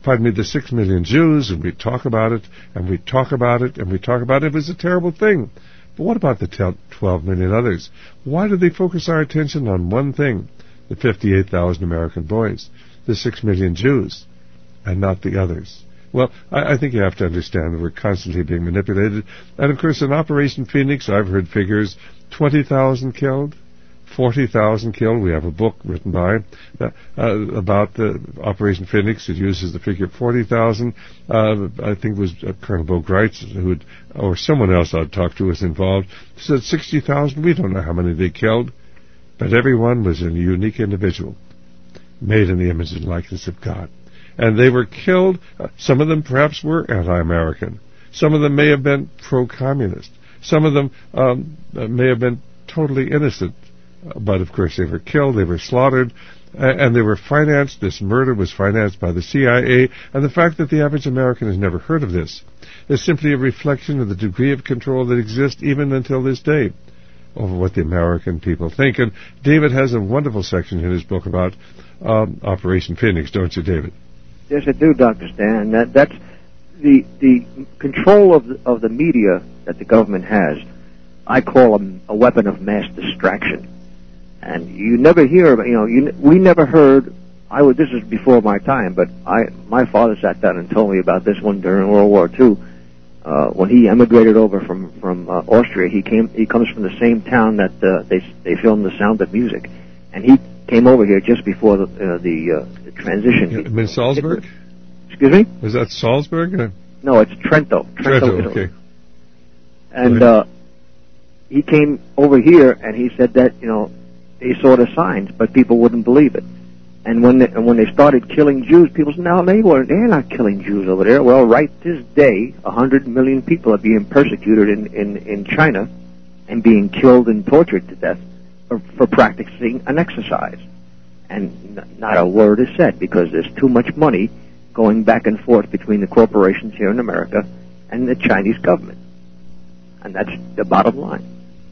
pardon me, the six million Jews, and we talk about it, and we talk about it, and we talk about it. It was a terrible thing. But what about the twelve million others? Why do they focus our attention on one thing, the fifty-eight thousand American boys, the six million Jews, and not the others? Well, I, I think you have to understand that we're constantly being manipulated. And, of course, in Operation Phoenix, I've heard figures, twenty thousand killed, forty thousand killed. We have a book written by uh, uh, about the Operation Phoenix. It uses the figure forty thousand. Uh, I think it was uh, Colonel Bo Greitz, who or someone else I'd talked to was involved, said sixty thousand. We don't know how many they killed, but everyone was a unique individual, made in the image and likeness of God. And they were killed. Uh, some of them perhaps were anti-American. Some of them may have been pro-communist. Some of them um, may have been totally innocent. Uh, but, of course, they were killed, they were slaughtered, uh, and they were financed. This murder was financed by the C I A. And the fact that the average American has never heard of this is simply a reflection of the degree of control that exists even until this day over what the American people think. And David has a wonderful section in his book about um, Operation Phoenix, don't you, David? Yes, I do, Doctor Stan. That, that's the the control of the, of the media that the government has. I call them a weapon of mass distraction. And you never hear about, you know, you, we never heard. I would. This is before my time, but I my father sat down and told me about this one during World War Two. Uh, when he emigrated over from from uh, Austria, he came. He comes from the same town that uh, they they filmed The Sound of Music, and he came over here just before the uh, the, uh, the transition. Yeah, in Salzburg? Excuse me? Was that Salzburg? Or? No, it's Trento. Trento, Trento, Italy. okay. And uh, he came over here, and he said that, you know, they saw the signs, but people wouldn't believe it. And when they, and when they started killing Jews, people said, no, they weren't. They're not killing Jews over there. Well, right this day, a hundred million people are being persecuted in, in, in China and being killed and tortured to death for, for practicing an exercise. And n- not a word is said because there's too much money going back and forth between the corporations here in America and the Chinese government. And that's the bottom line.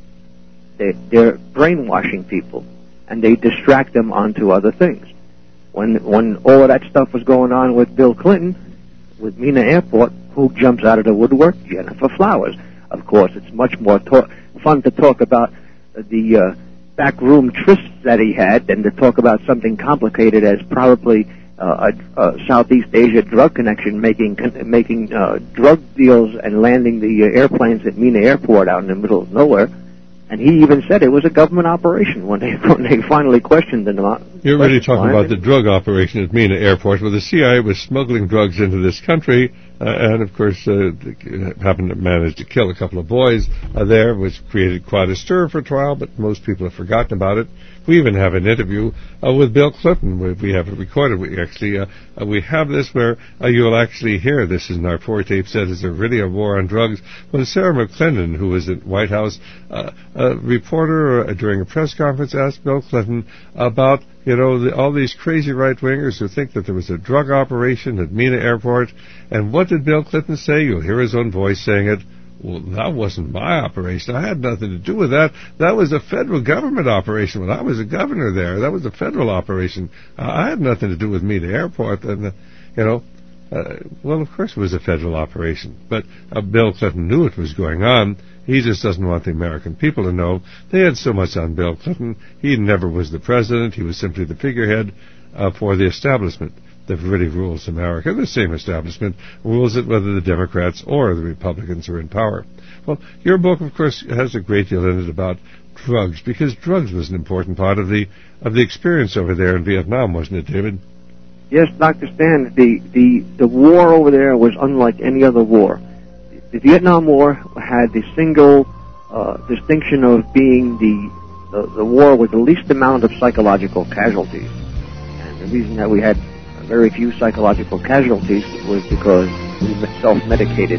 They, they're brainwashing people, and they distract them onto other things. When when all of that stuff was going on with Bill Clinton, with Mena Airport, who jumps out of the woodwork? Jennifer Flowers. Of course, it's much more talk, fun to talk about the uh, backroom trysts that he had than to talk about something complicated as probably uh, a, a Southeast Asia drug connection, making making uh, drug deals and landing the uh, airplanes at Mena Airport out in the middle of nowhere. And he even said it was a government operation when they when they finally questioned the. You're really talking about the drug operation at Mena Airport, where the C I A was smuggling drugs into this country, uh, and of course uh, happened to manage to kill a couple of boys uh, there, which created quite a stir for trial. But most people have forgotten about it. We even have an interview uh, with Bill Clinton. We, we have it recorded. We actually uh, uh, we have this where uh, you'll actually hear this in our four tape set. Is there really a war on drugs? When Sarah McClendon, who was at White House, uh, a reporter uh, during a press conference asked Bill Clinton about, you know, the, all these crazy right-wingers who think that there was a drug operation at Mena Airport. And what did Bill Clinton say? You'll hear his own voice saying it. Well, that wasn't my operation. I had nothing to do with that. That was a federal government operation. When I was a governor there, that was a federal operation. Uh, I had nothing to do with Mena Airport. And, uh, you know, uh, well, of course it was a federal operation. But uh, Bill Clinton knew it was going on. He just doesn't want the American people to know. They had so much on Bill Clinton. He never was the president. He was simply the figurehead uh, for the establishment that really rules America. The same establishment rules it whether the Democrats or the Republicans are in power. Well, your book, of course, has a great deal in it about drugs, because drugs was an important part of the of the experience over there in Vietnam, wasn't it, David? Yes, Doctor Stan, the, the, the war over there was unlike any other war. The Vietnam War had the single uh, distinction of being the, the the war with the least amount of psychological casualties. And the reason that we had very few psychological casualties was because we self-medicated.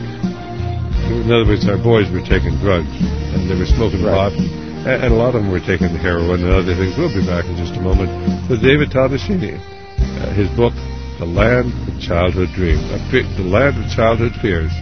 In other words, our boys were taking drugs, and they were smoking right. pot, and a lot of them were taking heroin and other things. We'll be back in just a moment with David Tomasini. Uh, his book, The Land of Childhood Dreams, uh, The Land of Childhood Fears.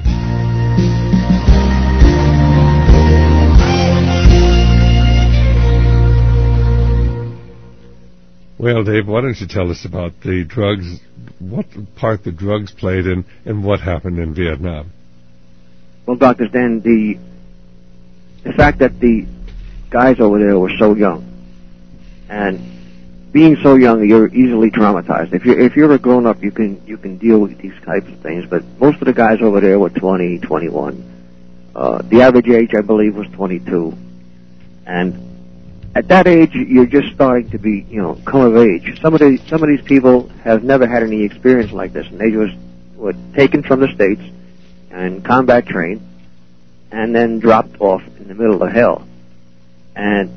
Well, Dave, why don't you tell us about the drugs, what part the drugs played in, and what happened in Vietnam? Well, Doctor Stan, the the fact that the guys over there were so young, and being so young, you're easily traumatized. If you're if you're a grown up, you can you can deal with these types of things. But most of the guys over there were twenty, twenty-one. Uh, the average age, I believe, was twenty-two, and at that age, you're just starting to be, you know, come of age. Some of these some of these people have never had any experience like this, and they just were taken from the States and combat trained, and then dropped off in the middle of hell. And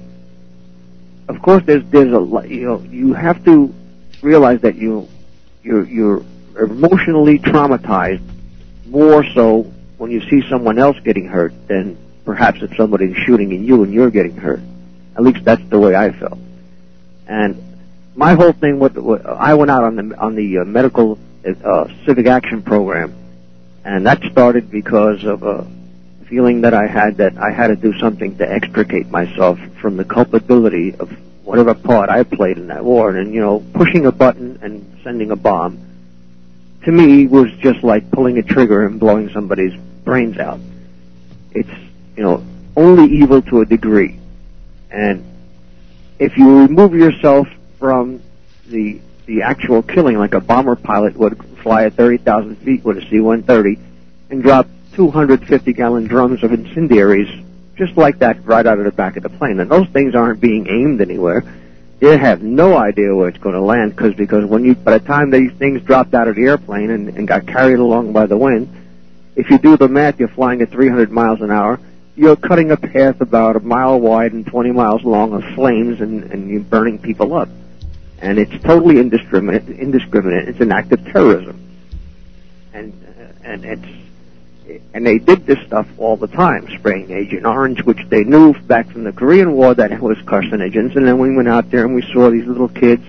of course, there's there's a you know you have to realize that you you're you're emotionally traumatized more so when you see someone else getting hurt than perhaps if somebody's shooting at you and you're getting hurt. At least that's the way I felt. And my whole thing, what, what I went out on the on the uh, medical uh, civic action program, and that started because of a feeling that I had that I had to do something to extricate myself from the culpability of whatever part I played in that war. And you know, pushing a button and sending a bomb, to me, was just like pulling a trigger and blowing somebody's brains out. It's, you know, only evil to a degree. And if you remove yourself from the the actual killing, like a bomber pilot would fly at thirty thousand feet with a C one thirty and drop two hundred fifty gallon drums of incendiaries just like that right out of the back of the plane. And those things aren't being aimed anywhere. You have no idea where it's going to land, because because when you by the time these things dropped out of the airplane and, and got carried along by the wind, if you do the math, you're flying at three hundred miles an hour. You're cutting a path about a mile wide and twenty miles long of flames, and, and you're burning people up. And it's totally indiscriminate. Indiscriminate. It's an act of terrorism. And and it's and they did this stuff all the time, spraying Agent Orange, which they knew back from the Korean War that it was carcinogens. And then we went out there and we saw these little kids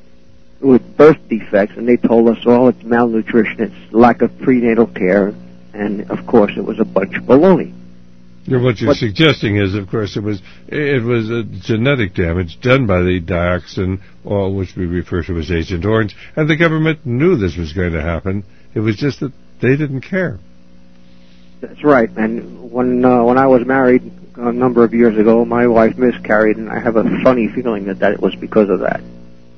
with birth defects, and they told us, oh, it's malnutrition, it's lack of prenatal care, and of course it was a bunch of baloney. What you're What? suggesting is, of course, it was it was a genetic damage done by the dioxin, or which we refer to as Agent Orange, and the government knew this was going to happen. It was just that they didn't care. That's right. And when uh, when I was married a number of years ago, my wife miscarried, and I have a funny feeling that that it was because of that.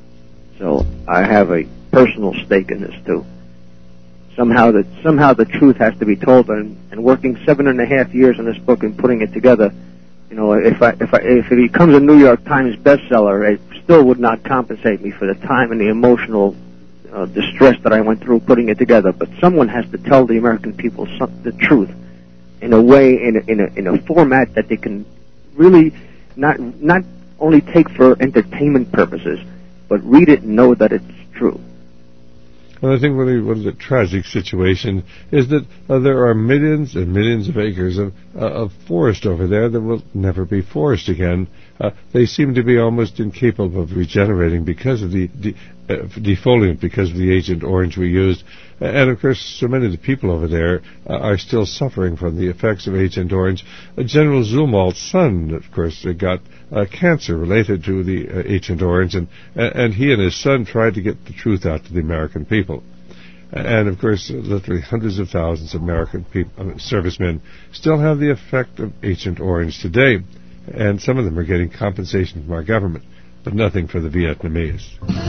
So I have a personal stake in this too. Somehow that somehow the truth has to be told, and, and working seven and a half years on this book and putting it together, you know, if I if I if it becomes a New York Times bestseller, it still would not compensate me for the time and the emotional uh, distress that I went through putting it together. But someone has to tell the American people some, the truth in a way, in a, in a in a format that they can really not not only take for entertainment purposes, but read it and know that it's true. Well, I think really one of the tragic situation is that uh, there are millions and millions of acres of, uh, of forest over there that will never be forest again. Uh, they seem to be almost incapable of regenerating because of the de- uh, defoliant, because of the Agent Orange we used. Uh, and, of course, so many of the people over there uh, are still suffering from the effects of Agent Orange. Uh, General Zumwalt's son, of course, uh, got uh, cancer related to the uh, Agent Orange, and, and he and his son tried to get the truth out to the American people. And, of course, literally hundreds of thousands of American people, uh, servicemen still have the effect of Agent Orange today. And some of them are getting compensation from our government, but nothing for the Vietnamese.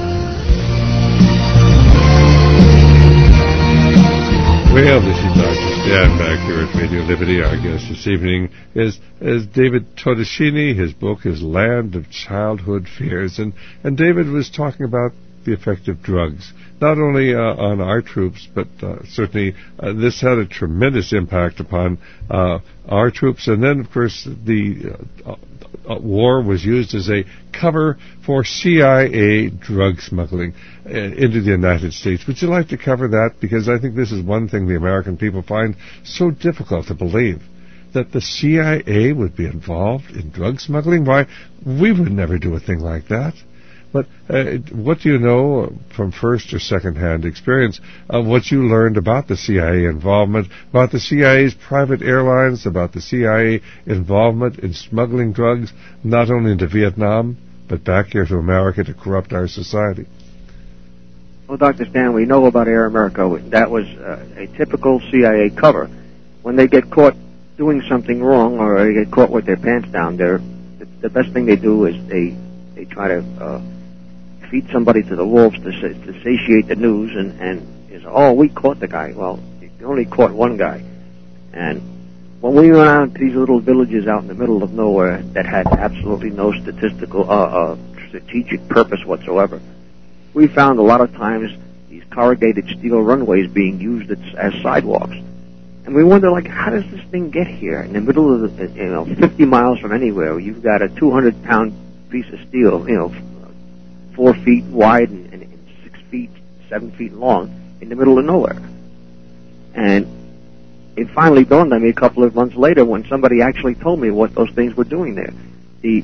Well, this is Doctor Stan back here at Radio Liberty. Our guest this evening is, is David Todeschini. His book is Land of Childhood Fears. And, and David was talking about the effect of drugs, not only uh, on our troops, but uh, certainly uh, this had a tremendous impact upon uh, our troops. And then, of course, the uh, uh, war was used as a cover for C I A drug smuggling uh, into the United States. Would you like to cover that? Because I think this is one thing the American people find so difficult to believe, that the C I A would be involved in drug smuggling. Why, we would never do a thing like that. But uh, what do you know from first or second-hand experience of what you learned about the C I A involvement, about the C I A's private airlines, about the C I A involvement in smuggling drugs, not only into Vietnam, but back here to America to corrupt our society. Well, Doctor Stan, we know about Air America. That was uh, a typical C I A cover. When they get caught doing something wrong or they get caught with their pants down, they're, the, the best thing they do is they they try to uh, feed somebody to the wolves to, to satiate the news, and, and is, oh, we caught the guy. Well, you only caught one guy. And when we went out to these little villages out in the middle of nowhere that had absolutely no statistical, uh, uh, strategic purpose whatsoever, we found a lot of times these corrugated steel runways being used as, as sidewalks. And we wonder, like, how does this thing get here in the middle of, the, you know, fifty miles from anywhere? You've got a two hundred pound piece of steel, you know, four feet wide and, and, and six feet, seven feet long in the middle of nowhere. And it finally dawned on me a couple of months later when somebody actually told me what those things were doing there. The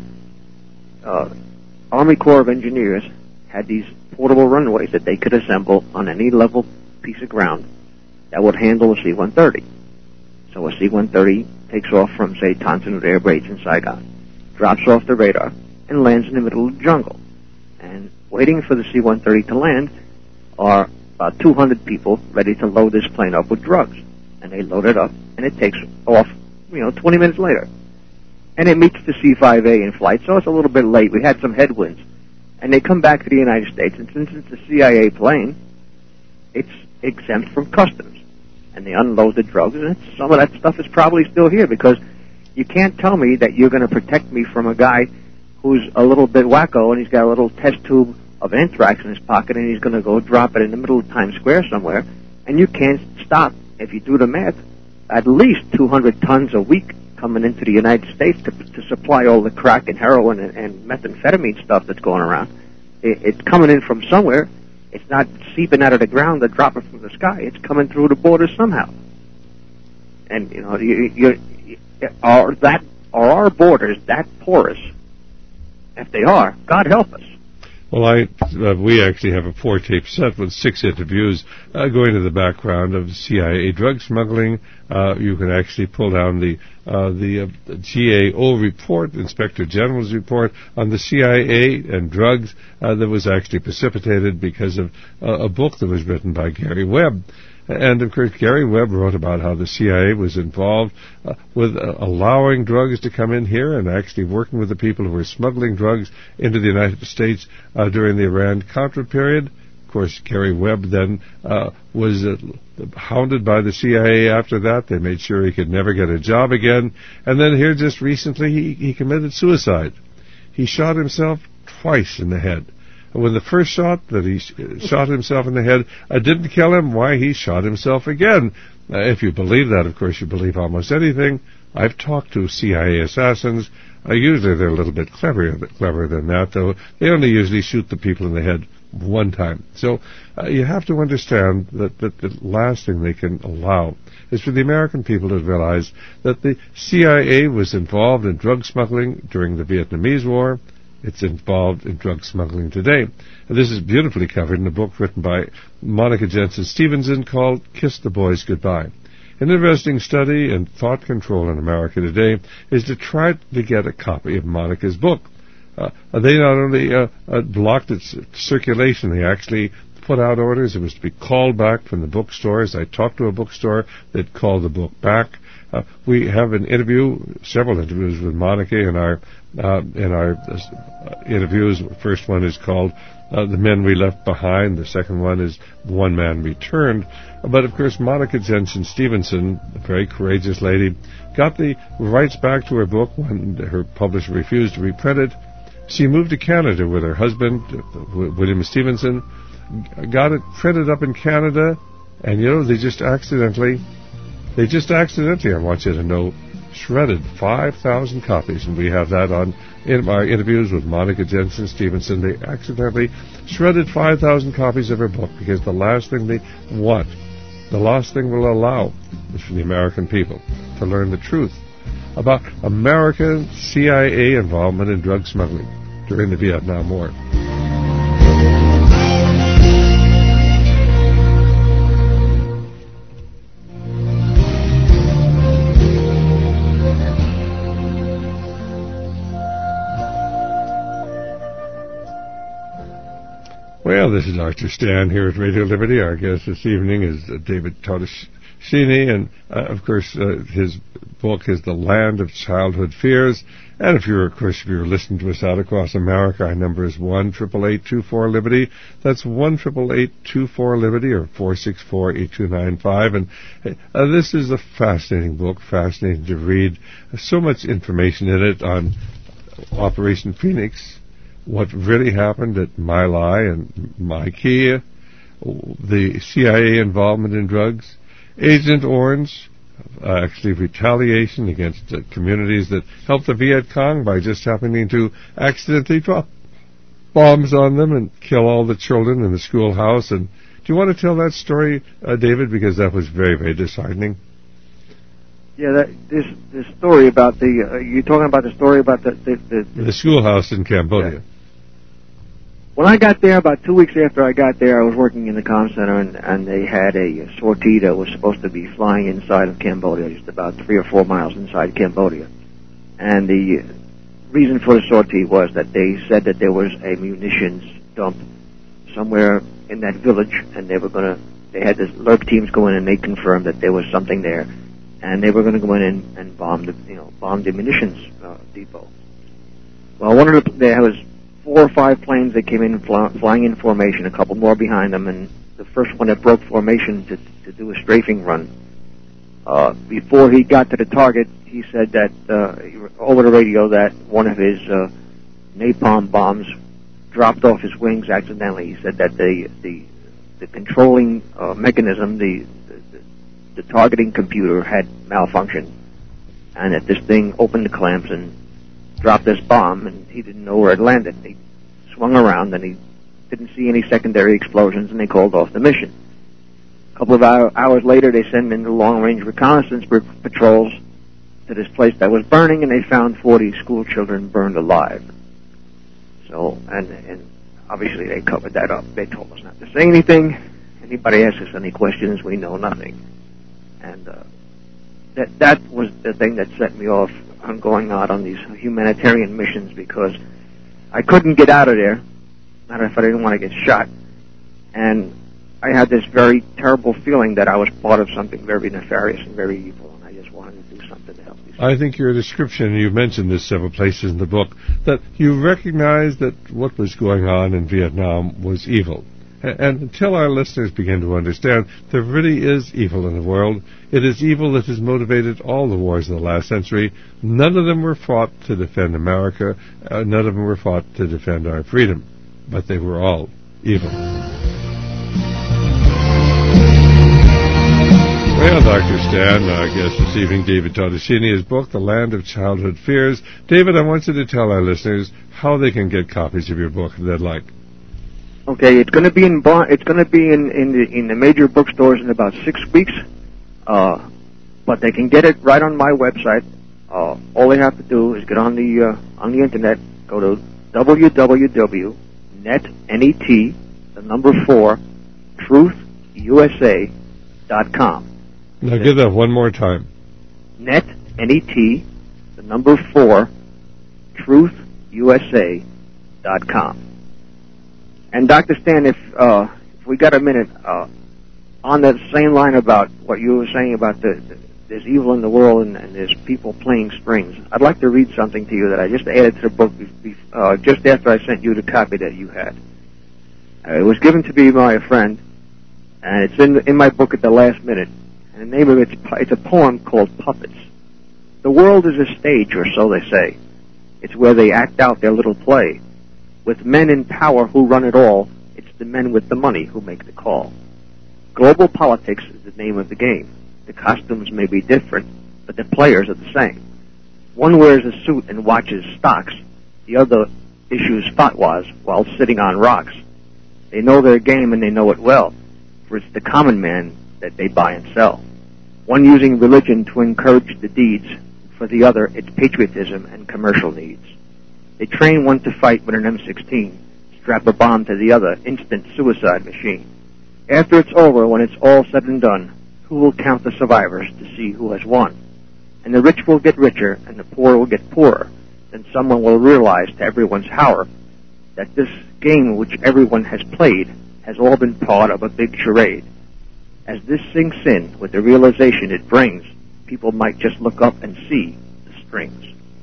uh, Army Corps of Engineers had these portable runways that they could assemble on any level piece of ground that would handle a C one thirty. So a C one thirty takes off from, say, Tonson Air Base in Saigon, drops off the radar, and lands in the middle of the jungle. And waiting for the C one thirty to land are about two hundred people ready to load this plane up with drugs. And they load it up, and it takes off, you know, twenty minutes later. And it meets the C five A in flight, so it's a little bit late. We had some headwinds. And they come back to the United States, and since it's a C I A plane, it's exempt from customs. And they unload the drugs, and it's, some of that stuff is probably still here, because you can't tell me that you're going to protect me from a guy who's a little bit wacko, and he's got a little test tube of anthrax in his pocket, and he's going to go drop it in the middle of Times Square somewhere, and you can't stop, if you do the math, at least two hundred tons a week coming into the United States to, to supply all the crack and heroin and, and methamphetamine stuff that's going around. It, it's coming in from somewhere. It's not seeping out of the ground or dropping from the sky. It's coming through the border somehow. And, you know, you, you, you, are, that, are our borders that porous? If they are, God help us. Well, I uh, we actually have a four-tape set with six interviews uh, going to the background of C I A drug smuggling. Uh, you can actually pull down the uh, the uh, G A O report, Inspector General's report on the C I A and drugs uh, that was actually precipitated because of uh, a book that was written by Gary Webb. And, of course, Gary Webb wrote about how the C I A was involved uh, with uh, allowing drugs to come in here and actually working with the people who were smuggling drugs into the United States uh, during the Iran-Contra period. Of course, Gary Webb then uh, was uh, hounded by the C I A after that. They made sure he could never get a job again. And then here just recently he, he committed suicide. He shot himself twice in the head. When the first shot that he shot himself in the head uh, didn't kill him, why, he shot himself again. Uh, if you believe that, of course, you believe almost anything. I've talked to C I A assassins. Uh, usually they're a little bit cleverer, cleverer than that, though. They only usually shoot the people in the head one time. So uh, you have to understand that, that the last thing they can allow is for the American people to realize that the C I A was involved in drug smuggling during the Vietnamese War. It's involved in drug smuggling today. And this is beautifully covered in a book written by Monica Jensen Stevenson called Kiss the Boys Goodbye. An interesting study in thought control in America today is to try to get a copy of Monica's book. Uh, they not only uh, uh, blocked its circulation, they actually put out orders. It was to be called back from the bookstores. I talked to a bookstore that called the book back. Uh, we have an interview, several interviews with Monica in our uh, in our uh, interviews. The first one is called uh, The Men We Left Behind. The second one is One Man Returned. But, of course, Monica Jensen Stevenson, a very courageous lady, got the rights back to her book when her publisher refused to reprint it. She moved to Canada with her husband, William Stevenson, got it printed up in Canada, and, you know, they just accidentally... They just accidentally, I want you to know, shredded five thousand copies, and we have that on in our interviews with Monica Jensen Stevenson. They accidentally shredded five thousand copies of her book because the last thing they want, the last thing we'll allow, is for the American people to learn the truth about American C I A involvement in drug smuggling during the Vietnam War. Well, this is Doctor Stan here at Radio Liberty. Our guest this evening is uh, David Todeschini, and uh, of course uh, his book is The Land of Childhood Fears. And if you're, of course, if you're listening to us out across America, our number is one eight eight eight, two four, Liberty. That's one eight eight eight, two four, Liberty, or four six four, eight two nine five. And uh, this is a fascinating book, fascinating to read. So much information in it on Operation Phoenix, what really happened at My Lai and My Key, the C I A involvement in drugs, Agent Orange, uh, actually retaliation against uh, communities that helped the Viet Cong by just happening to accidentally drop bombs on them and kill all the children in the schoolhouse. And do you want to tell that story, uh, David? Because that was very, very disheartening. Yeah, that, this this story about the uh, you're talking about the story about the the, the, the, the schoolhouse in Cambodia. Yeah. When I got there, about two weeks after I got there, I was working in the comm center, and, and they had a sortie that was supposed to be flying inside of Cambodia, just about three or four miles inside Cambodia. And the reason for the sortie was that they said that there was a munitions dump somewhere in that village, and they were going to, they had this lurk teams go in, and they confirmed that there was something there, and they were going to go in and, and bomb the, you know, bomb the munitions uh, depot. Well, one of the, there was four or five planes that came in fly, flying in formation, a couple more behind them, and the first one that broke formation to, to do a strafing run. Uh, before he got to the target, he said that, uh, over the radio, that one of his uh, napalm bombs dropped off his wings accidentally. He said that the the, the controlling uh, mechanism, the, the the targeting computer had malfunctioned, and that this thing opened the clamps and dropped this bomb, and he didn't know where it landed. He swung around, and he didn't see any secondary explosions, and they called off the mission. A couple of hour, hours later, they sent in the long-range reconnaissance patrols to this place that was burning, and they found forty school children burned alive. So, and, and obviously they covered that up. They told us not to say anything. Anybody asks us any questions, we know nothing. And uh, that that was the thing that set me off on going out on these humanitarian missions, because I couldn't get out of there. Matter of fact, I didn't want to get shot. And I had this very terrible feeling that I was part of something very nefarious and very evil, and I just wanted to do something to help these people. I think your description, and you've mentioned this several places in the book, that you recognized that what was going on in Vietnam was evil. And until our listeners begin to understand there really is evil in the world, it is evil that has motivated all the wars of the last century. None of them were fought to defend America. Uh, none of them were fought to defend our freedom. But they were all evil. Well, Doctor Stan, our guest this evening, David Todeschini, his book, The Land of Childhood Fears. David, I want you to tell our listeners how they can get copies of your book if they'd like. Okay, it's going to be in bar- it's going to be in in the in the major bookstores in about six weeks, uh, but they can get it right on my website. Uh, all they have to do is get on the uh, on the internet, go to w w w dot net net the number four truth u s a dot com. Now give that one more time. Net net the number four truth u s a dot com. And Doctor Stan, if, uh, if we got a minute, uh, on that same line about what you were saying about the, the there's evil in the world and, and there's people playing strings, I'd like to read something to you that I just added to the book be, uh, just after I sent you the copy that you had. Uh, it was given to me by a friend, and it's in in my book at the last minute. And the name of it, it's a poem called Puppets. The world is a stage, or so they say. It's where they act out their little play. With men in power who run it all, it's the men with the money who make the call. Global politics is the name of the game. The costumes may be different, but the players are the same. One wears a suit and watches stocks. The other issues fatwas while sitting on rocks. They know their game and they know it well, for it's the common man that they buy and sell. One using religion to encourage the deeds, for the other it's patriotism and commercial needs. They train one to fight with an M sixteen, strap a bomb to the other, instant suicide machine. After it's over, when it's all said and done, who will count the survivors to see who has won? And the rich will get richer, and the poor will get poorer. Then someone will realize to everyone's horror that this game which everyone has played has all been part of a big charade. As this sinks in with the realization it brings, people might just look up and see the strings.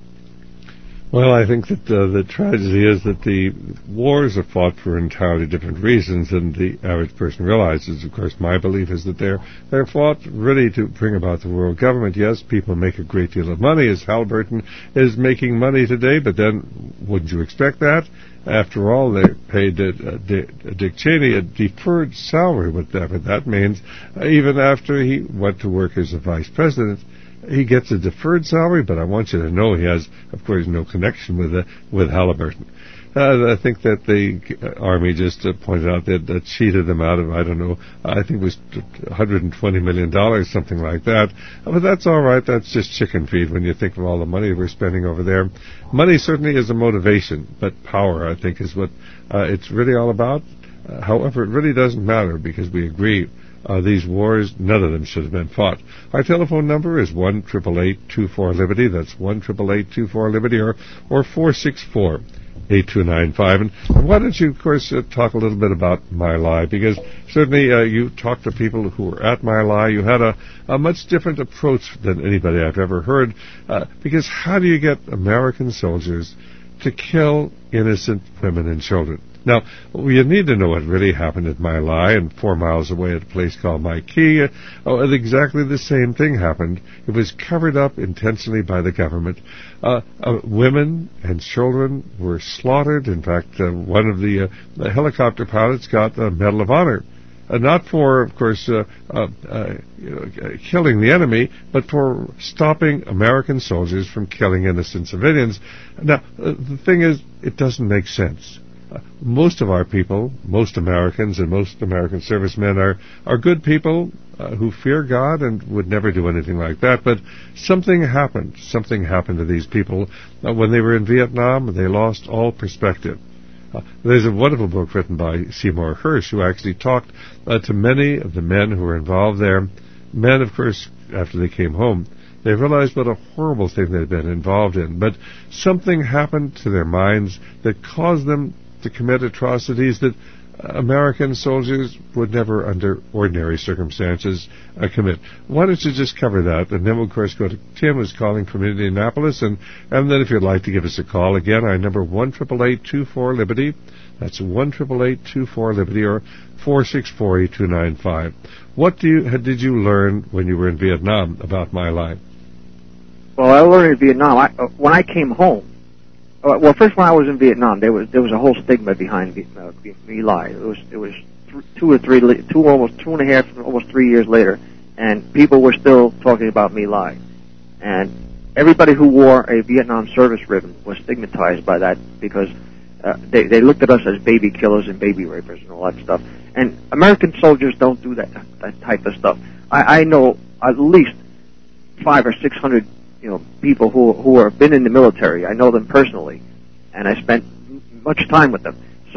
Well, I think that uh, the tragedy is that the wars are fought for entirely different reasons than the average person realizes. Of course, my belief is that they're they're fought really to bring about the world government. Yes, people make a great deal of money, as Halliburton is making money today, but then wouldn't you expect that? After all, they paid uh, Dick Cheney a deferred salary, whatever that means, uh, even after he went to work as a vice president. He gets a deferred salary, but I want you to know he has, of course, no connection with uh, with Halliburton. Uh, I think that the Army just uh, pointed out that, that cheated them out of, I don't know, I think it was one hundred twenty million dollars, something like that. But that's all right. That's just chicken feed when you think of all the money we're spending over there. Money certainly is a motivation, but power, I think, is what uh, it's really all about. Uh, however, it really doesn't matter because we agree Uh, these wars, none of them should have been fought. Our telephone number is one eight eight eight, two four, Liberty. That's one eight eight eight, two four, Liberty, or, or four six four, eight two nine five. And why don't you, of course, uh, talk a little bit about My Lai, because certainly uh, you talked to people who were at My Lai. You had a, a much different approach than anybody I've ever heard, uh, because how do you get American soldiers to kill innocent women and children? Now, you need to know what really happened at My Lai, and four miles away at a place called Mai Kyi. Oh, exactly the same thing happened. It was covered up intentionally by the government. Uh, uh, women and children were slaughtered. In fact, uh, one of the, uh, the helicopter pilots got the Medal of Honor. Uh, not for, of course, uh, uh, uh, you know, uh, killing the enemy, but for stopping American soldiers from killing innocent civilians. Now, uh, the thing is, it doesn't make sense. Uh, most of our people, most Americans and most American servicemen are, are good people uh, who fear God and would never do anything like that. But something happened. Something happened to these people. Uh, when they were in Vietnam, they lost all perspective. Uh, there's a wonderful book written by Seymour Hersh who actually talked uh, to many of the men who were involved there. Men, of course, after they came home, they realized what a horrible thing they'd been involved in. But something happened to their minds that caused them to commit atrocities that American soldiers would never, under ordinary circumstances, uh, commit. Why don't you just cover that, and then we'll, of course, go to Tim, who's calling from Indianapolis, and, and then if you'd like to give us a call, again, our number one eight eight eight, two four, Liberty. That's one eight eight eight, two four, Liberty, or four six four, eight two nine five. What do you, did you learn when you were in Vietnam about My Lai? Well, I learned in Vietnam. I, uh, when I came home, Uh, well, first when I was in Vietnam, there was there was a whole stigma behind uh, My Lai. It was it was th- two or three, two almost two and a half, almost three years later, and people were still talking about My Lai, and everybody who wore a Vietnam service ribbon was stigmatized by that because uh, they they looked at us as baby killers and baby rapers and all that stuff. And American soldiers don't do that that type of stuff. I, I know at least five or six hundred. You know, people who who have been in the military. I know them personally, and I spent much time with them. So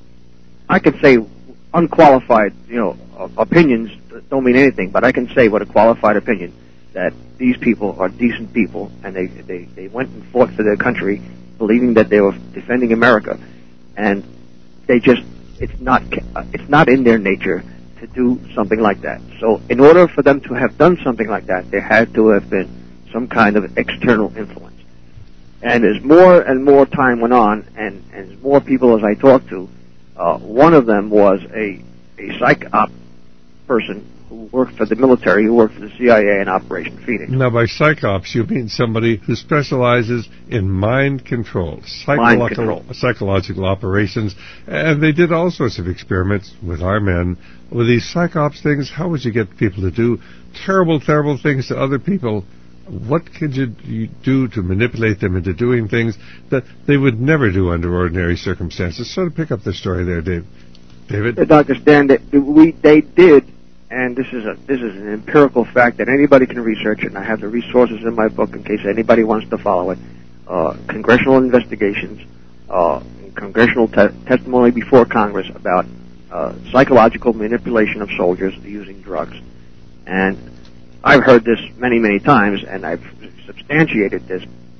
I can say unqualified, you know, opinions don't mean anything, but I can say with a qualified opinion that these people are decent people, and they they they went and fought for their country, believing that they were defending America, and they just it's not it's not in their nature to do something like that. So in order for them to have done something like that, there had to have been some kind of external influence. And as more and more time went on, and, and as more people as I talked to, uh, one of them was a, a psych op person who worked for the military, who worked for the C I A in Operation Phoenix. Now, by psych ops, you mean somebody who specializes in mind control, psychological, mind control. psychological operations, and they did all sorts of experiments with our men. With these psych ops things, how would you get people to do terrible, terrible things to other people? What could you do to manipulate them into doing things that they would never do under ordinary circumstances? Sort of pick up the story there, Dave. David? Uh, Doctor Stan, they, we, they did, and this is a this is an empirical fact that anybody can research, and I have the resources in my book in case anybody wants to follow it. Uh, congressional investigations, uh, congressional te- testimony before Congress about uh, psychological manipulation of soldiers using drugs. And I've heard this many, many times, and I've substantiated this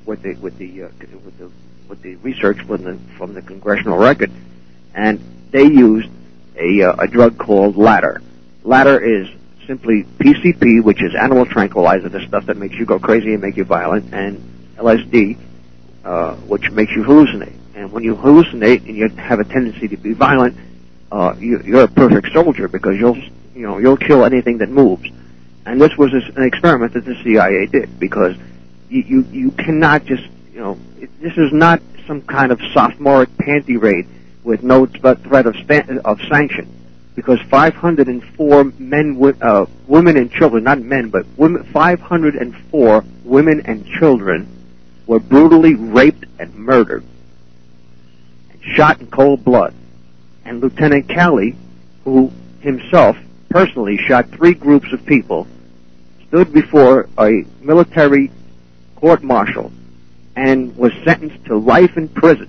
with the with the uh, with the with the research from the from the congressional record, and they used a uh, a drug called Ladder. Ladder is simply P C P, which is animal tranquilizer, the stuff that makes you go crazy and make you violent, and L S D, uh, which makes you hallucinate. And when you hallucinate and you have a tendency to be violent, uh, you, you're a perfect soldier because you'll you know you'll kill anything that moves. And this was an experiment that the C I A did because you you, you cannot just you know it, this is not some kind of sophomoric panty raid with no threat of sta- of sanction. Because five hundred four men, uh, women and children, not men, but women, five hundred four women and children were brutally raped and murdered and shot in cold blood. And Lieutenant Calley, who himself personally shot three groups of people, stood before a military court-martial and was sentenced to life in prison.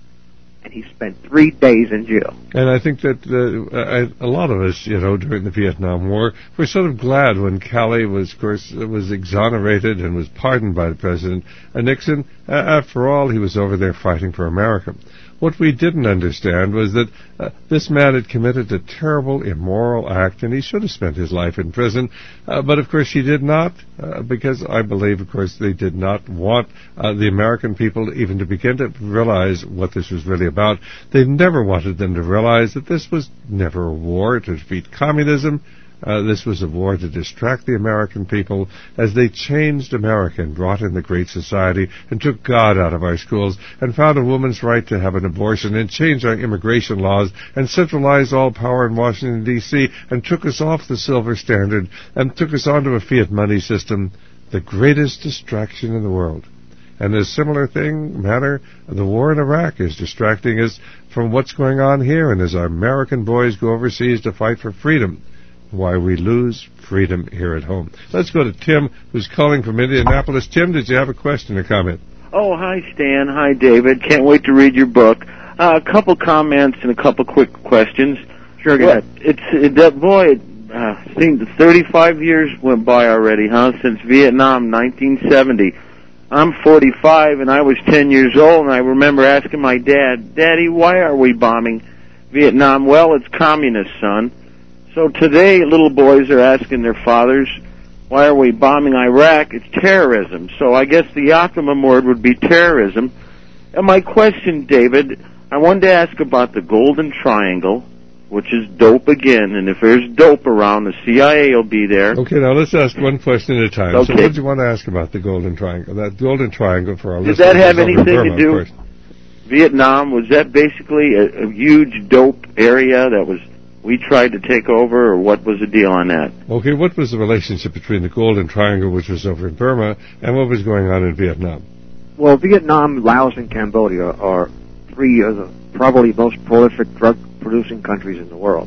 And he spent three days in jail. And I think that uh, I, a lot of us, you know, during the Vietnam War, were sort of glad when Calley was, of course, was exonerated and was pardoned by the President uh, Nixon. Uh, after all, he was over there fighting for America. What we didn't understand was that uh, this man had committed a terrible, immoral act, and he should have spent his life in prison. Uh, but, of course, he did not, uh, because I believe, of course, they did not want uh, the American people even to begin to realize what this was really about. They never wanted them to realize that this was never a war to defeat communism. Uh, this was a war to distract the American people as they changed America and brought in the Great Society and took God out of our schools and found a woman's right to have an abortion and changed our immigration laws and centralized all power in Washington, D C and took us off the silver standard and took us onto a fiat money system, the greatest distraction in the world. And a similar thing, matter, the war in Iraq is distracting us from what's going on here, and as our American boys go overseas to fight for freedom, why we lose freedom here at home. Let's go to Tim, who's calling from Indianapolis. Tim, did you have a question or comment? Oh, hi, Stan. Hi, David. Can't wait to read your book. Uh, a couple comments and a couple quick questions. Sure, go well, ahead. It's, it, that, boy, it uh, seemed thirty-five years went by already, huh, since Vietnam, nineteen seventy. I'm forty-five, and I was ten years old, and I remember asking my dad, Daddy, why are we bombing Vietnam? Well, it's communist, son. So today, little boys are asking their fathers, why are we bombing Iraq? It's terrorism. So I guess the Yakima word would be terrorism. And my question, David, I wanted to ask about the Golden Triangle, which is dope again. And if there's dope around, the C I A will be there. Okay, now let's ask one question at a time. Okay. So what did you want to ask about the Golden Triangle? That Golden Triangle for our Does listeners that have over anything Burma, to do of course. Vietnam? Was that basically a, a huge dope area that was we tried to take over, or what was the deal on that? Okay, what was the relationship between the Golden Triangle, which was over in Burma, and what was going on in Vietnam? Well, Vietnam, Laos, and Cambodia are three of the probably most prolific drug-producing countries in the world.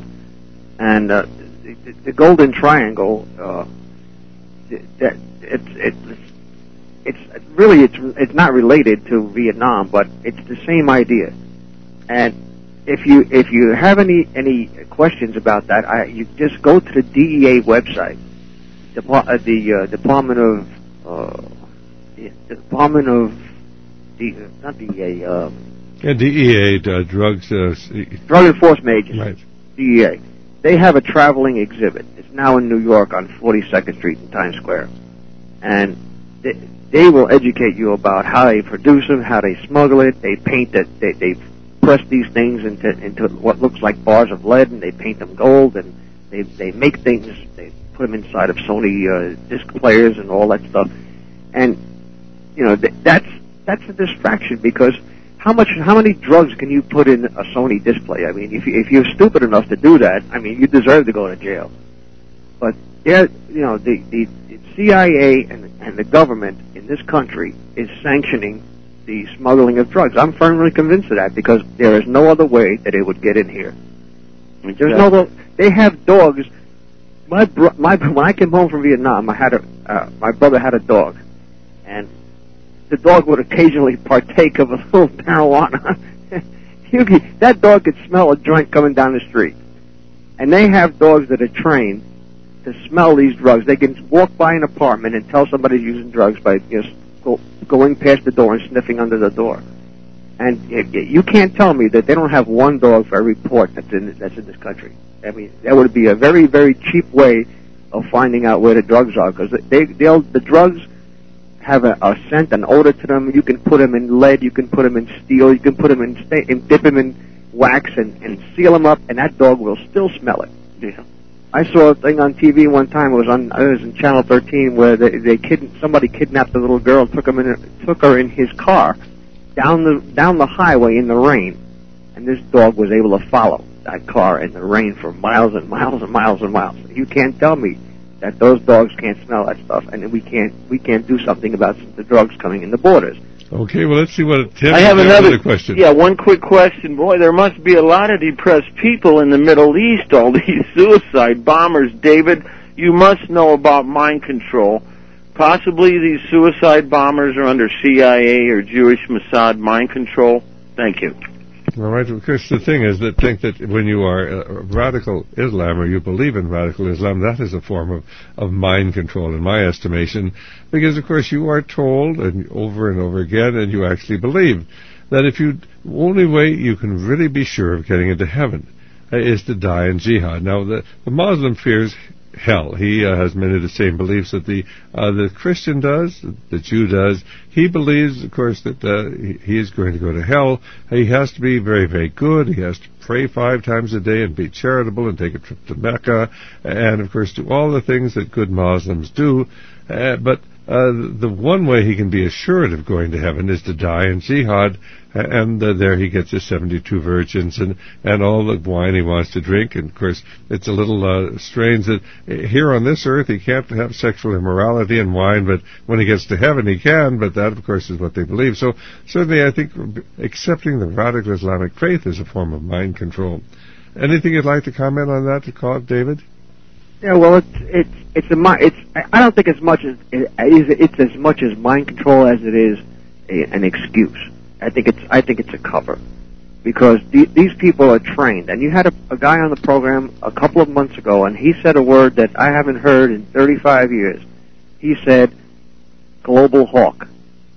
And uh, the, the Golden Triangle, uh, it, it's, it's, it's really it's it's not related to Vietnam, but it's the same idea. And if you if you have any any questions about that, I, you just go to the D E A website, Depa- uh, the uh, Department of uh, the Department of D, not D E A, um, Yeah, D E A, uh, drugs, uh, Drug Enforcement Agency, right. D E A. They have a traveling exhibit. It's now in New York on forty-second Street in Times Square, and they, they will educate you about how they produce them, how they smuggle it. They paint it. They they press these things into into what looks like bars of lead, and they paint them gold, and they they make things. They put them inside of Sony uh, disc players and all that stuff, and you know th- that's that's a distraction because how much how many drugs can you put in a Sony display? I mean, if you, if you're stupid enough to do that, I mean, you deserve to go to jail. But yeah, you know, the the, the C I A and and the government in this country is sanctioning the smuggling of drugs. I'm firmly convinced of that because there is no other way that it would get in here. There's no. They have dogs. My bro, my when I came home from Vietnam, I had a uh, my brother had a dog, and the dog would occasionally partake of a little marijuana. you could, that dog could smell a joint coming down the street, and they have dogs that are trained to smell these drugs. They can walk by an apartment and tell somebody's using drugs by just go, going past the door and sniffing under the door. And it, it, you can't tell me that they don't have one dog for every port that's in that's in this country. I mean, that would be a very, very cheap way of finding out where the drugs are, because they, they'll, the drugs have a, a scent, an odor to them. You can put them in lead, you can put them in steel, you can put them in, sta- and dip them in wax and, and seal them up, and that dog will still smell it. Yeah. I saw a thing on T V one time. It was on. It was in Channel thirteen, where they, they kid, somebody kidnapped a little girl, and took him in, a, took her in his car down the down the highway in the rain, and this dog was able to follow that car in the rain for miles and miles and miles and miles. You can't tell me that those dogs can't smell that stuff, and we can't we can't do something about the drugs coming in the borders. Okay, well, let's see what Tim I have another, another question. Yeah, one quick question. Boy, there must be a lot of depressed people in the Middle East, all these suicide bombers. David, you must know about mind control. Possibly these suicide bombers are under C I A or Jewish Mossad mind control. Thank you. All right, of course, the thing is that think that when you are a radical Islam or you believe in radical Islam, that is a form of, of mind control in my estimation, because, of course, you are told and over and over again, and you actually believe, that if you, only way you can really be sure of getting into heaven uh, is to die in jihad. Now, the, the Muslim fears hell. He uh, has many of the same beliefs that the uh, the Christian does, the Jew does. He believes, of course, that uh, he, he is going to go to hell. He has to be very, very good. He has to pray five times a day and be charitable and take a trip to Mecca and, of course, do all the things that good Muslims do. Uh, but uh, the one way he can be assured of going to heaven is to die in jihad, and uh, there he gets his seventy-two virgins and, and all the wine he wants to drink. And, of course, it's a little uh, strange that here on this earth he can't have sexual immorality and wine, but when he gets to heaven he can, but that, of course, is what they believe. So certainly I think accepting the radical Islamic faith is a form of mind control. Anything you'd like to comment on that, to call it, David? Yeah, well, it's it's it's a mi- it's I don't think as much as it is it's as much as mind control as it is a, an excuse. I think it's I think it's a cover, because the, these people are trained. And you had a, a guy on the program a couple of months ago, and he said a word that I haven't heard in thirty-five years. He said, "Global hawk,"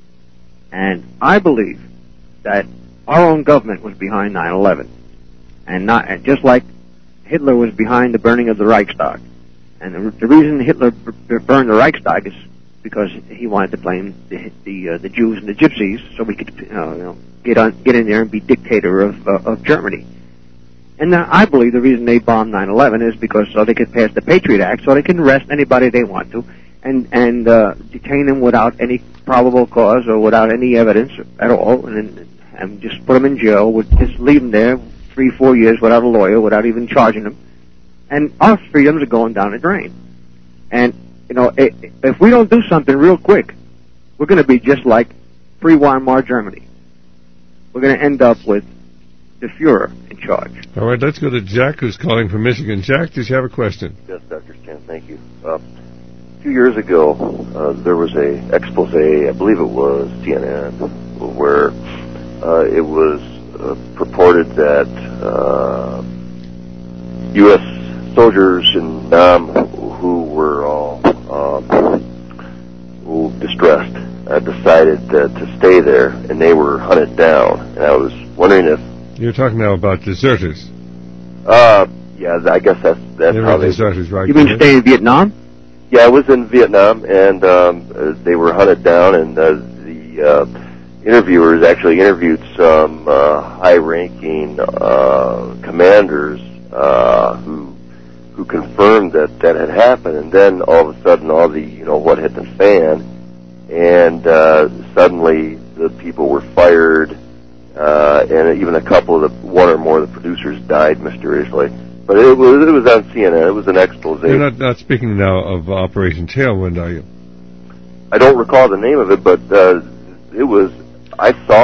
and I believe that our own government was behind nine eleven, and not and just like Hitler was behind the burning of the Reichstag. And the, the reason Hitler b- b- burned the Reichstag is because he wanted to blame the the, uh, the Jews and the Gypsies, so we could uh, you know, get on get in there and be dictator of uh, of Germany. And uh, I believe the reason they bombed nine eleven is because so they could pass the Patriot Act, so they can arrest anybody they want to, and and uh, detain them without any probable cause or without any evidence at all, and and just put them in jail, with just leave them there three four years without a lawyer, without even charging them. And our freedoms are going down the drain. And, you know, if we don't do something real quick, we're going to be just like pre-Weimar Germany. We're going to end up with the Fuhrer in charge. All right, let's go to Jack, who's calling from Michigan. Jack, does you have a question? Yes, Doctor Stan, thank you. Uh, a few years ago, uh, there was a expose, I believe it was C N N, where uh, it was uh, purported that uh, U S soldiers in Nam who were all um, who distressed uh, decided uh, to stay there, and they were hunted down. And I was wondering if you're talking now about deserters. Uh, yeah, I guess that's that's they how were they. Deserters, right? You mean stay in Vietnam? Yeah, I was in Vietnam, and um, uh, they were hunted down, and uh, the uh, interviewers actually interviewed some uh, high-ranking uh, commanders uh, who. who confirmed that that had happened, and then all of a sudden all the, you know, what hit the fan, and uh, suddenly the people were fired, uh, and even a couple of the, one or more of the producers died mysteriously. But it was, it was on C N N, it was an expose. You're not, not speaking now of Operation Tailwind, are you? I don't recall the name of it, but uh, it was, I saw it,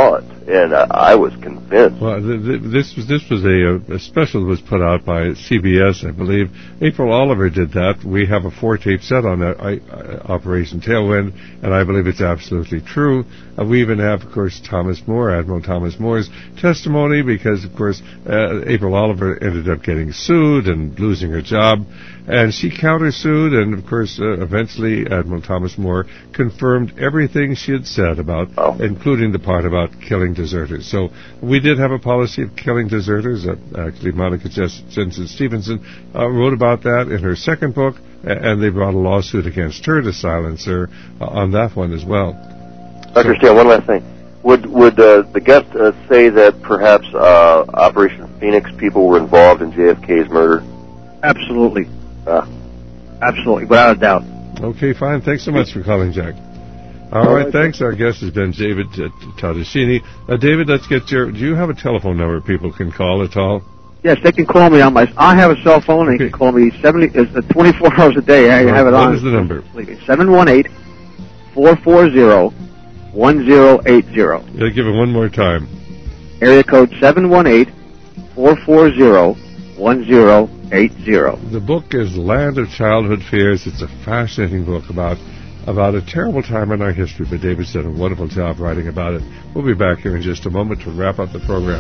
and I, I was convinced. Well, th- th- this was this was a, a special that was put out by C B S, I believe. April Oliver did that. We have a four-tape set on that, I, uh, Operation Tailwind, and I believe it's absolutely true. Uh, we even have, of course, Thomas Moore, Admiral Thomas Moore's testimony, because, of course, uh, April Oliver ended up getting sued and losing her job, and she countersued, and, of course, uh, eventually Admiral Thomas Moore confirmed everything she had said about, oh. including the part about killing deserters. So we did have a policy of killing deserters. Uh, actually, Monica Jensen Stevenson uh, wrote about that in her second book, and they brought a lawsuit against her to silence her uh, on that one as well. Doctor Stan, one last thing. Would would uh, the guest uh, say that perhaps uh, Operation Phoenix people were involved in J F K's murder? Absolutely. Uh. Absolutely, without a doubt. Okay, fine. Thanks so much for calling, Jack. All right, thanks. Our guest has been David uh, Tadashini. Uh, David, let's get your... Do you have a telephone number people can call at all? Yes, they can call me on my... I have a cell phone, and okay. They can call me seventy, it's twenty-four hours a day. I right, have it what on. What is the number? seven one eight, four four zero, one zero eight zero. Yeah, give it one more time. Area code seven one eight, four four zero, one zero eight zero. The book is Land of Childhood Fears. It's a fascinating book about about a terrible time in our history, but David's done a wonderful job writing about it. We'll be back here in just a moment to wrap up the program.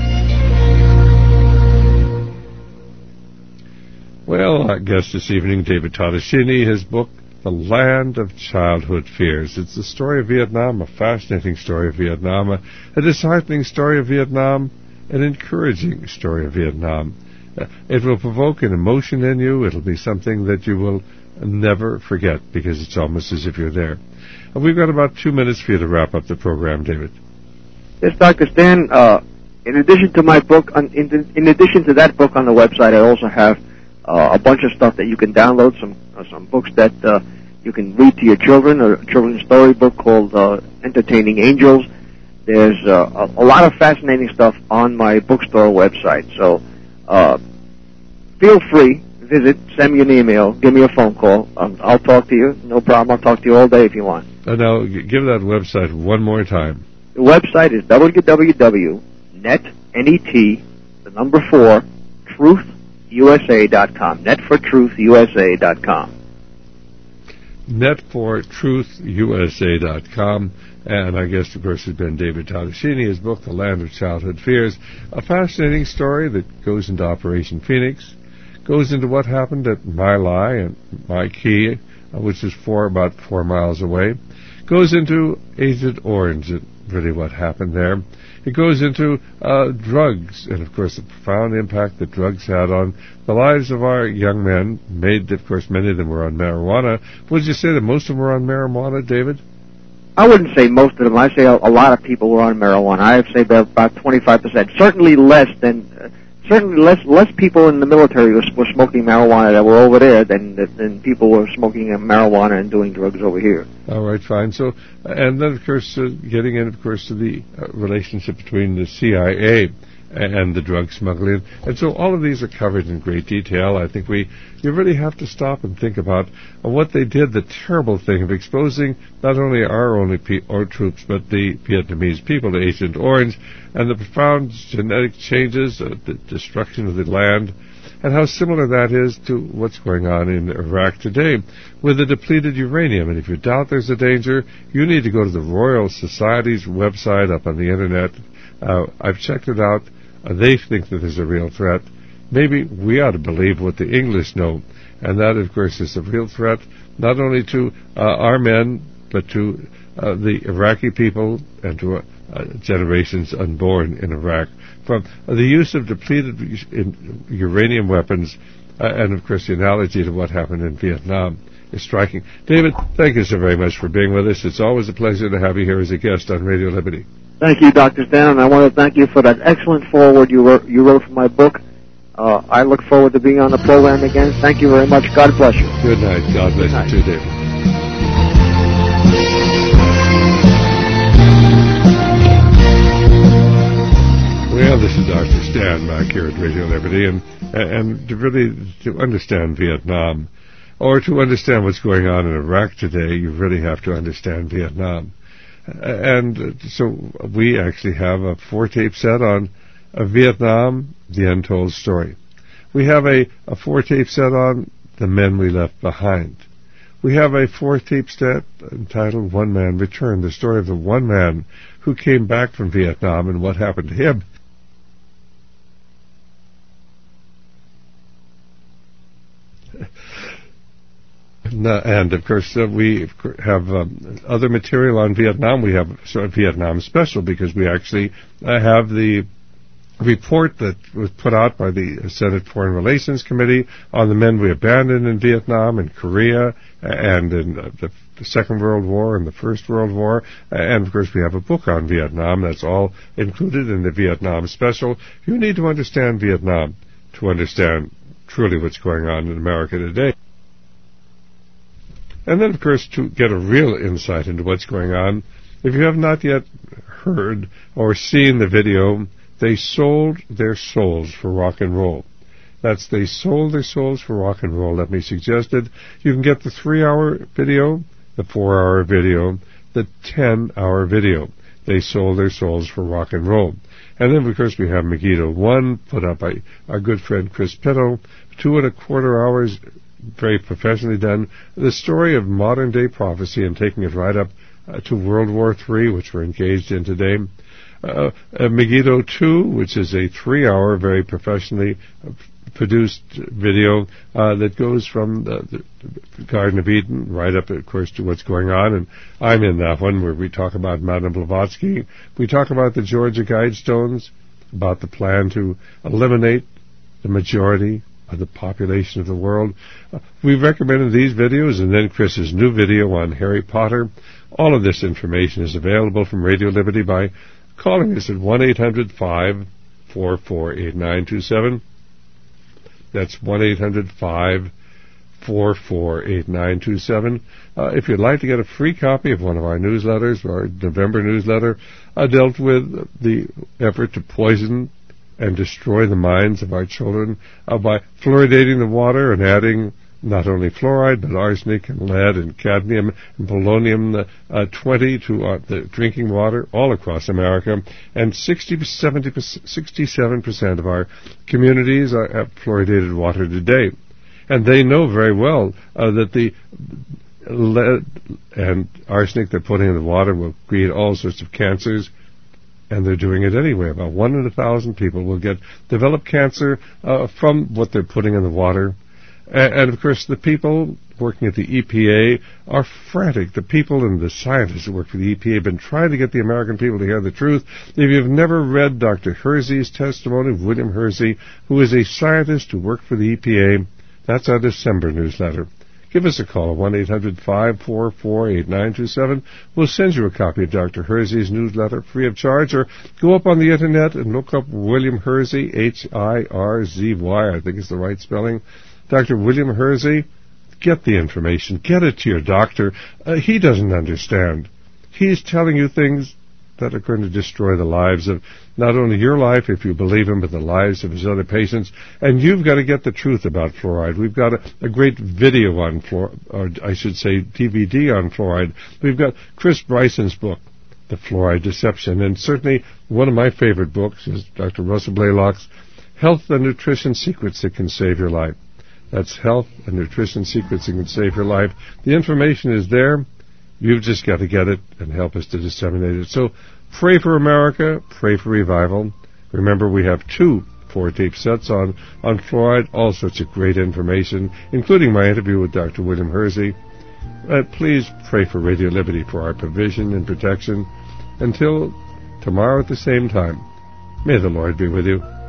Well, our guest this evening, David Tadashini, his book, The Land of Childhood Fears. It's the story of Vietnam, a fascinating story of Vietnam, a, a disheartening story of Vietnam, an encouraging story of Vietnam. Uh, it will provoke an emotion in you. It'll be something that you will never forget, because it's almost as if you're there. Uh, we've got about two minutes for you to wrap up the program, David. Yes, Doctor Stan, uh, in addition to my book, on, in, in addition to that book on the website, I also have uh, a bunch of stuff that you can download, some uh, some books that uh, you can read to your children, a children's story book called uh, Entertaining Angels. There's uh, a, a lot of fascinating stuff on my bookstore website, so uh, feel free. Visit, send me an email, give me a phone call. Um, I'll talk to you. No problem. I'll talk to you all day if you want. Uh, now, g- give that website one more time. The website is w w w dot net, N E T, the number four, truth U S A dot com. net for truth U S A dot com. net for truth U S A dot com. And our guest, of course, has been David Tadashini. His book, The Land of Childhood Fears, a fascinating story that goes into Operation Phoenix, goes into what happened at My Lai and My Key, uh, which is four, about four miles away, goes into Agent Orange, and really what happened there. It goes into uh, drugs, and of course the profound impact that drugs had on the lives of our young men. Made, of course, many of them were on marijuana. Would you say that most of them were on marijuana, David? I wouldn't say most of them. I'd say a, a lot of people were on marijuana. I'd say about twenty-five percent. Certainly less than... Uh, Certainly, less less people in the military were, were smoking marijuana that were over there than than people were smoking marijuana and doing drugs over here. All right, fine. So, and then of course, uh, getting in, of course, to the uh, relationship between the C I A and the drug smuggling, and so all of these are covered in great detail. I think we you really have to stop and think about uh, what they did. The terrible thing of exposing not only our only pe- our troops, but the Vietnamese people to Agent Orange, and the profound genetic changes, uh, the destruction of the land, and how similar that is to what's going on in Iraq today with the depleted uranium. And if you doubt there's a danger, you need to go to the Royal Society's website up on the Internet. Uh, I've checked it out. Uh, they think that there's a real threat. Maybe we ought to believe what the English know, and that, of course, is a real threat not only to uh, our men, but to uh, the Iraqi people and to uh, uh, generations unborn in Iraq. From uh, the use of depleted in uranium weapons, uh, and, of course, the analogy to what happened in Vietnam is striking. David, thank you so very much for being with us. It's always a pleasure to have you here as a guest on Radio Liberty. Thank you, Doctor Stan, and I want to thank you for that excellent foreword you wrote, you wrote for my book. Uh, I look forward to being on the program again. Thank you very much. God bless you. Good night. God bless you too, David. Well, this is Doctor Stan back here at Radio Liberty, and and to really to understand Vietnam, or to understand what's going on in Iraq today, you really have to understand Vietnam. And uh, so we actually have a four-tape set on uh, Vietnam, The Untold Story. We have a, a four-tape set on The Men We Left Behind. We have a four-tape set entitled One Man Returned, the story of the one man who came back from Vietnam and what happened to him. And, of course, uh, we have um, other material on Vietnam. We have sort of Vietnam Special because we actually uh, have the report that was put out by the Senate Foreign Relations Committee on the men we abandoned in Vietnam and Korea and in uh, the, the Second World War and the First World War. And, of course, we have a book on Vietnam. That's all included in the Vietnam Special. You need to understand Vietnam to understand truly what's going on in America today. And then, of course, to get a real insight into what's going on, if you have not yet heard or seen the video, They Sold Their Souls for Rock and Roll. That's They Sold Their Souls for Rock and Roll. Let me suggest it. You can get the three-hour video, the four-hour video, the ten-hour video. They Sold Their Souls for Rock and Roll. And then, of course, we have Megiddo one, put up by our good friend Chris Pitto, two and a quarter hours, very professionally done, the story of modern-day prophecy and taking it right up uh, to World War Three, which we're engaged in today. Uh, uh, Megiddo two, which is a three-hour, very professionally uh, produced video uh, that goes from the, the Garden of Eden right up, of course, to what's going on. And I'm in that one where we talk about Madame Blavatsky. We talk about the Georgia Guidestones, about the plan to eliminate the majority of the population of the world. Uh, we've recommended these videos, and then Chris's new video on Harry Potter. All of this information is available from Radio Liberty by calling us at one eight hundred five four four eight nine two seven. That's one eight hundred five four four eight nine two seven. Uh, if you'd like to get a free copy of one of our newsletters, our November newsletter, uh, dealt with the effort to poison and destroy the minds of our children uh, by fluoridating the water and adding not only fluoride, but arsenic and lead and cadmium and polonium uh, twenty to uh, the drinking water all across America. And sixty, seventy, sixty-seven percent of our communities are, have fluoridated water today. And they know very well uh, that the lead and arsenic they're putting in the water will create all sorts of cancers. And they're doing it anyway. About one in a thousand people will get develop cancer uh, from what they're putting in the water. And, and, of course, the people working at the E P A are frantic. The people and the scientists who work for the E P A have been trying to get the American people to hear the truth. If you've never read Doctor Hersey's testimony, William Hersey, who is a scientist who worked for the E P A, that's our December newsletter. Give us a call at one eight hundred five four four eight nine two seven. We'll send you a copy of Doctor Hersey's newsletter free of charge, or go up on the Internet and look up William Hersey, H I R Z Y, I think is the right spelling. Doctor William Hersey, get the information. Get it to your doctor. Uh, he doesn't understand. He's telling you things that are going to destroy the lives of not only your life, if you believe him, but the lives of his other patients. And you've got to get the truth about fluoride. We've got a, a great video on fluoride, or I should say D V D on fluoride. We've got Chris Bryson's book, The Fluoride Deception. And certainly one of my favorite books is Doctor Russell Blaylock's Health and Nutrition Secrets That Can Save Your Life. That's Health and Nutrition Secrets That Can Save Your Life. The information is there. You've just got to get it and help us to disseminate it. So pray for America, pray for revival. Remember, we have two four-tape sets on, on fluoride, all sorts of great information, including my interview with Doctor William Hersey. Uh, please pray for Radio Liberty for our provision and protection. Until tomorrow at the same time, may the Lord be with you.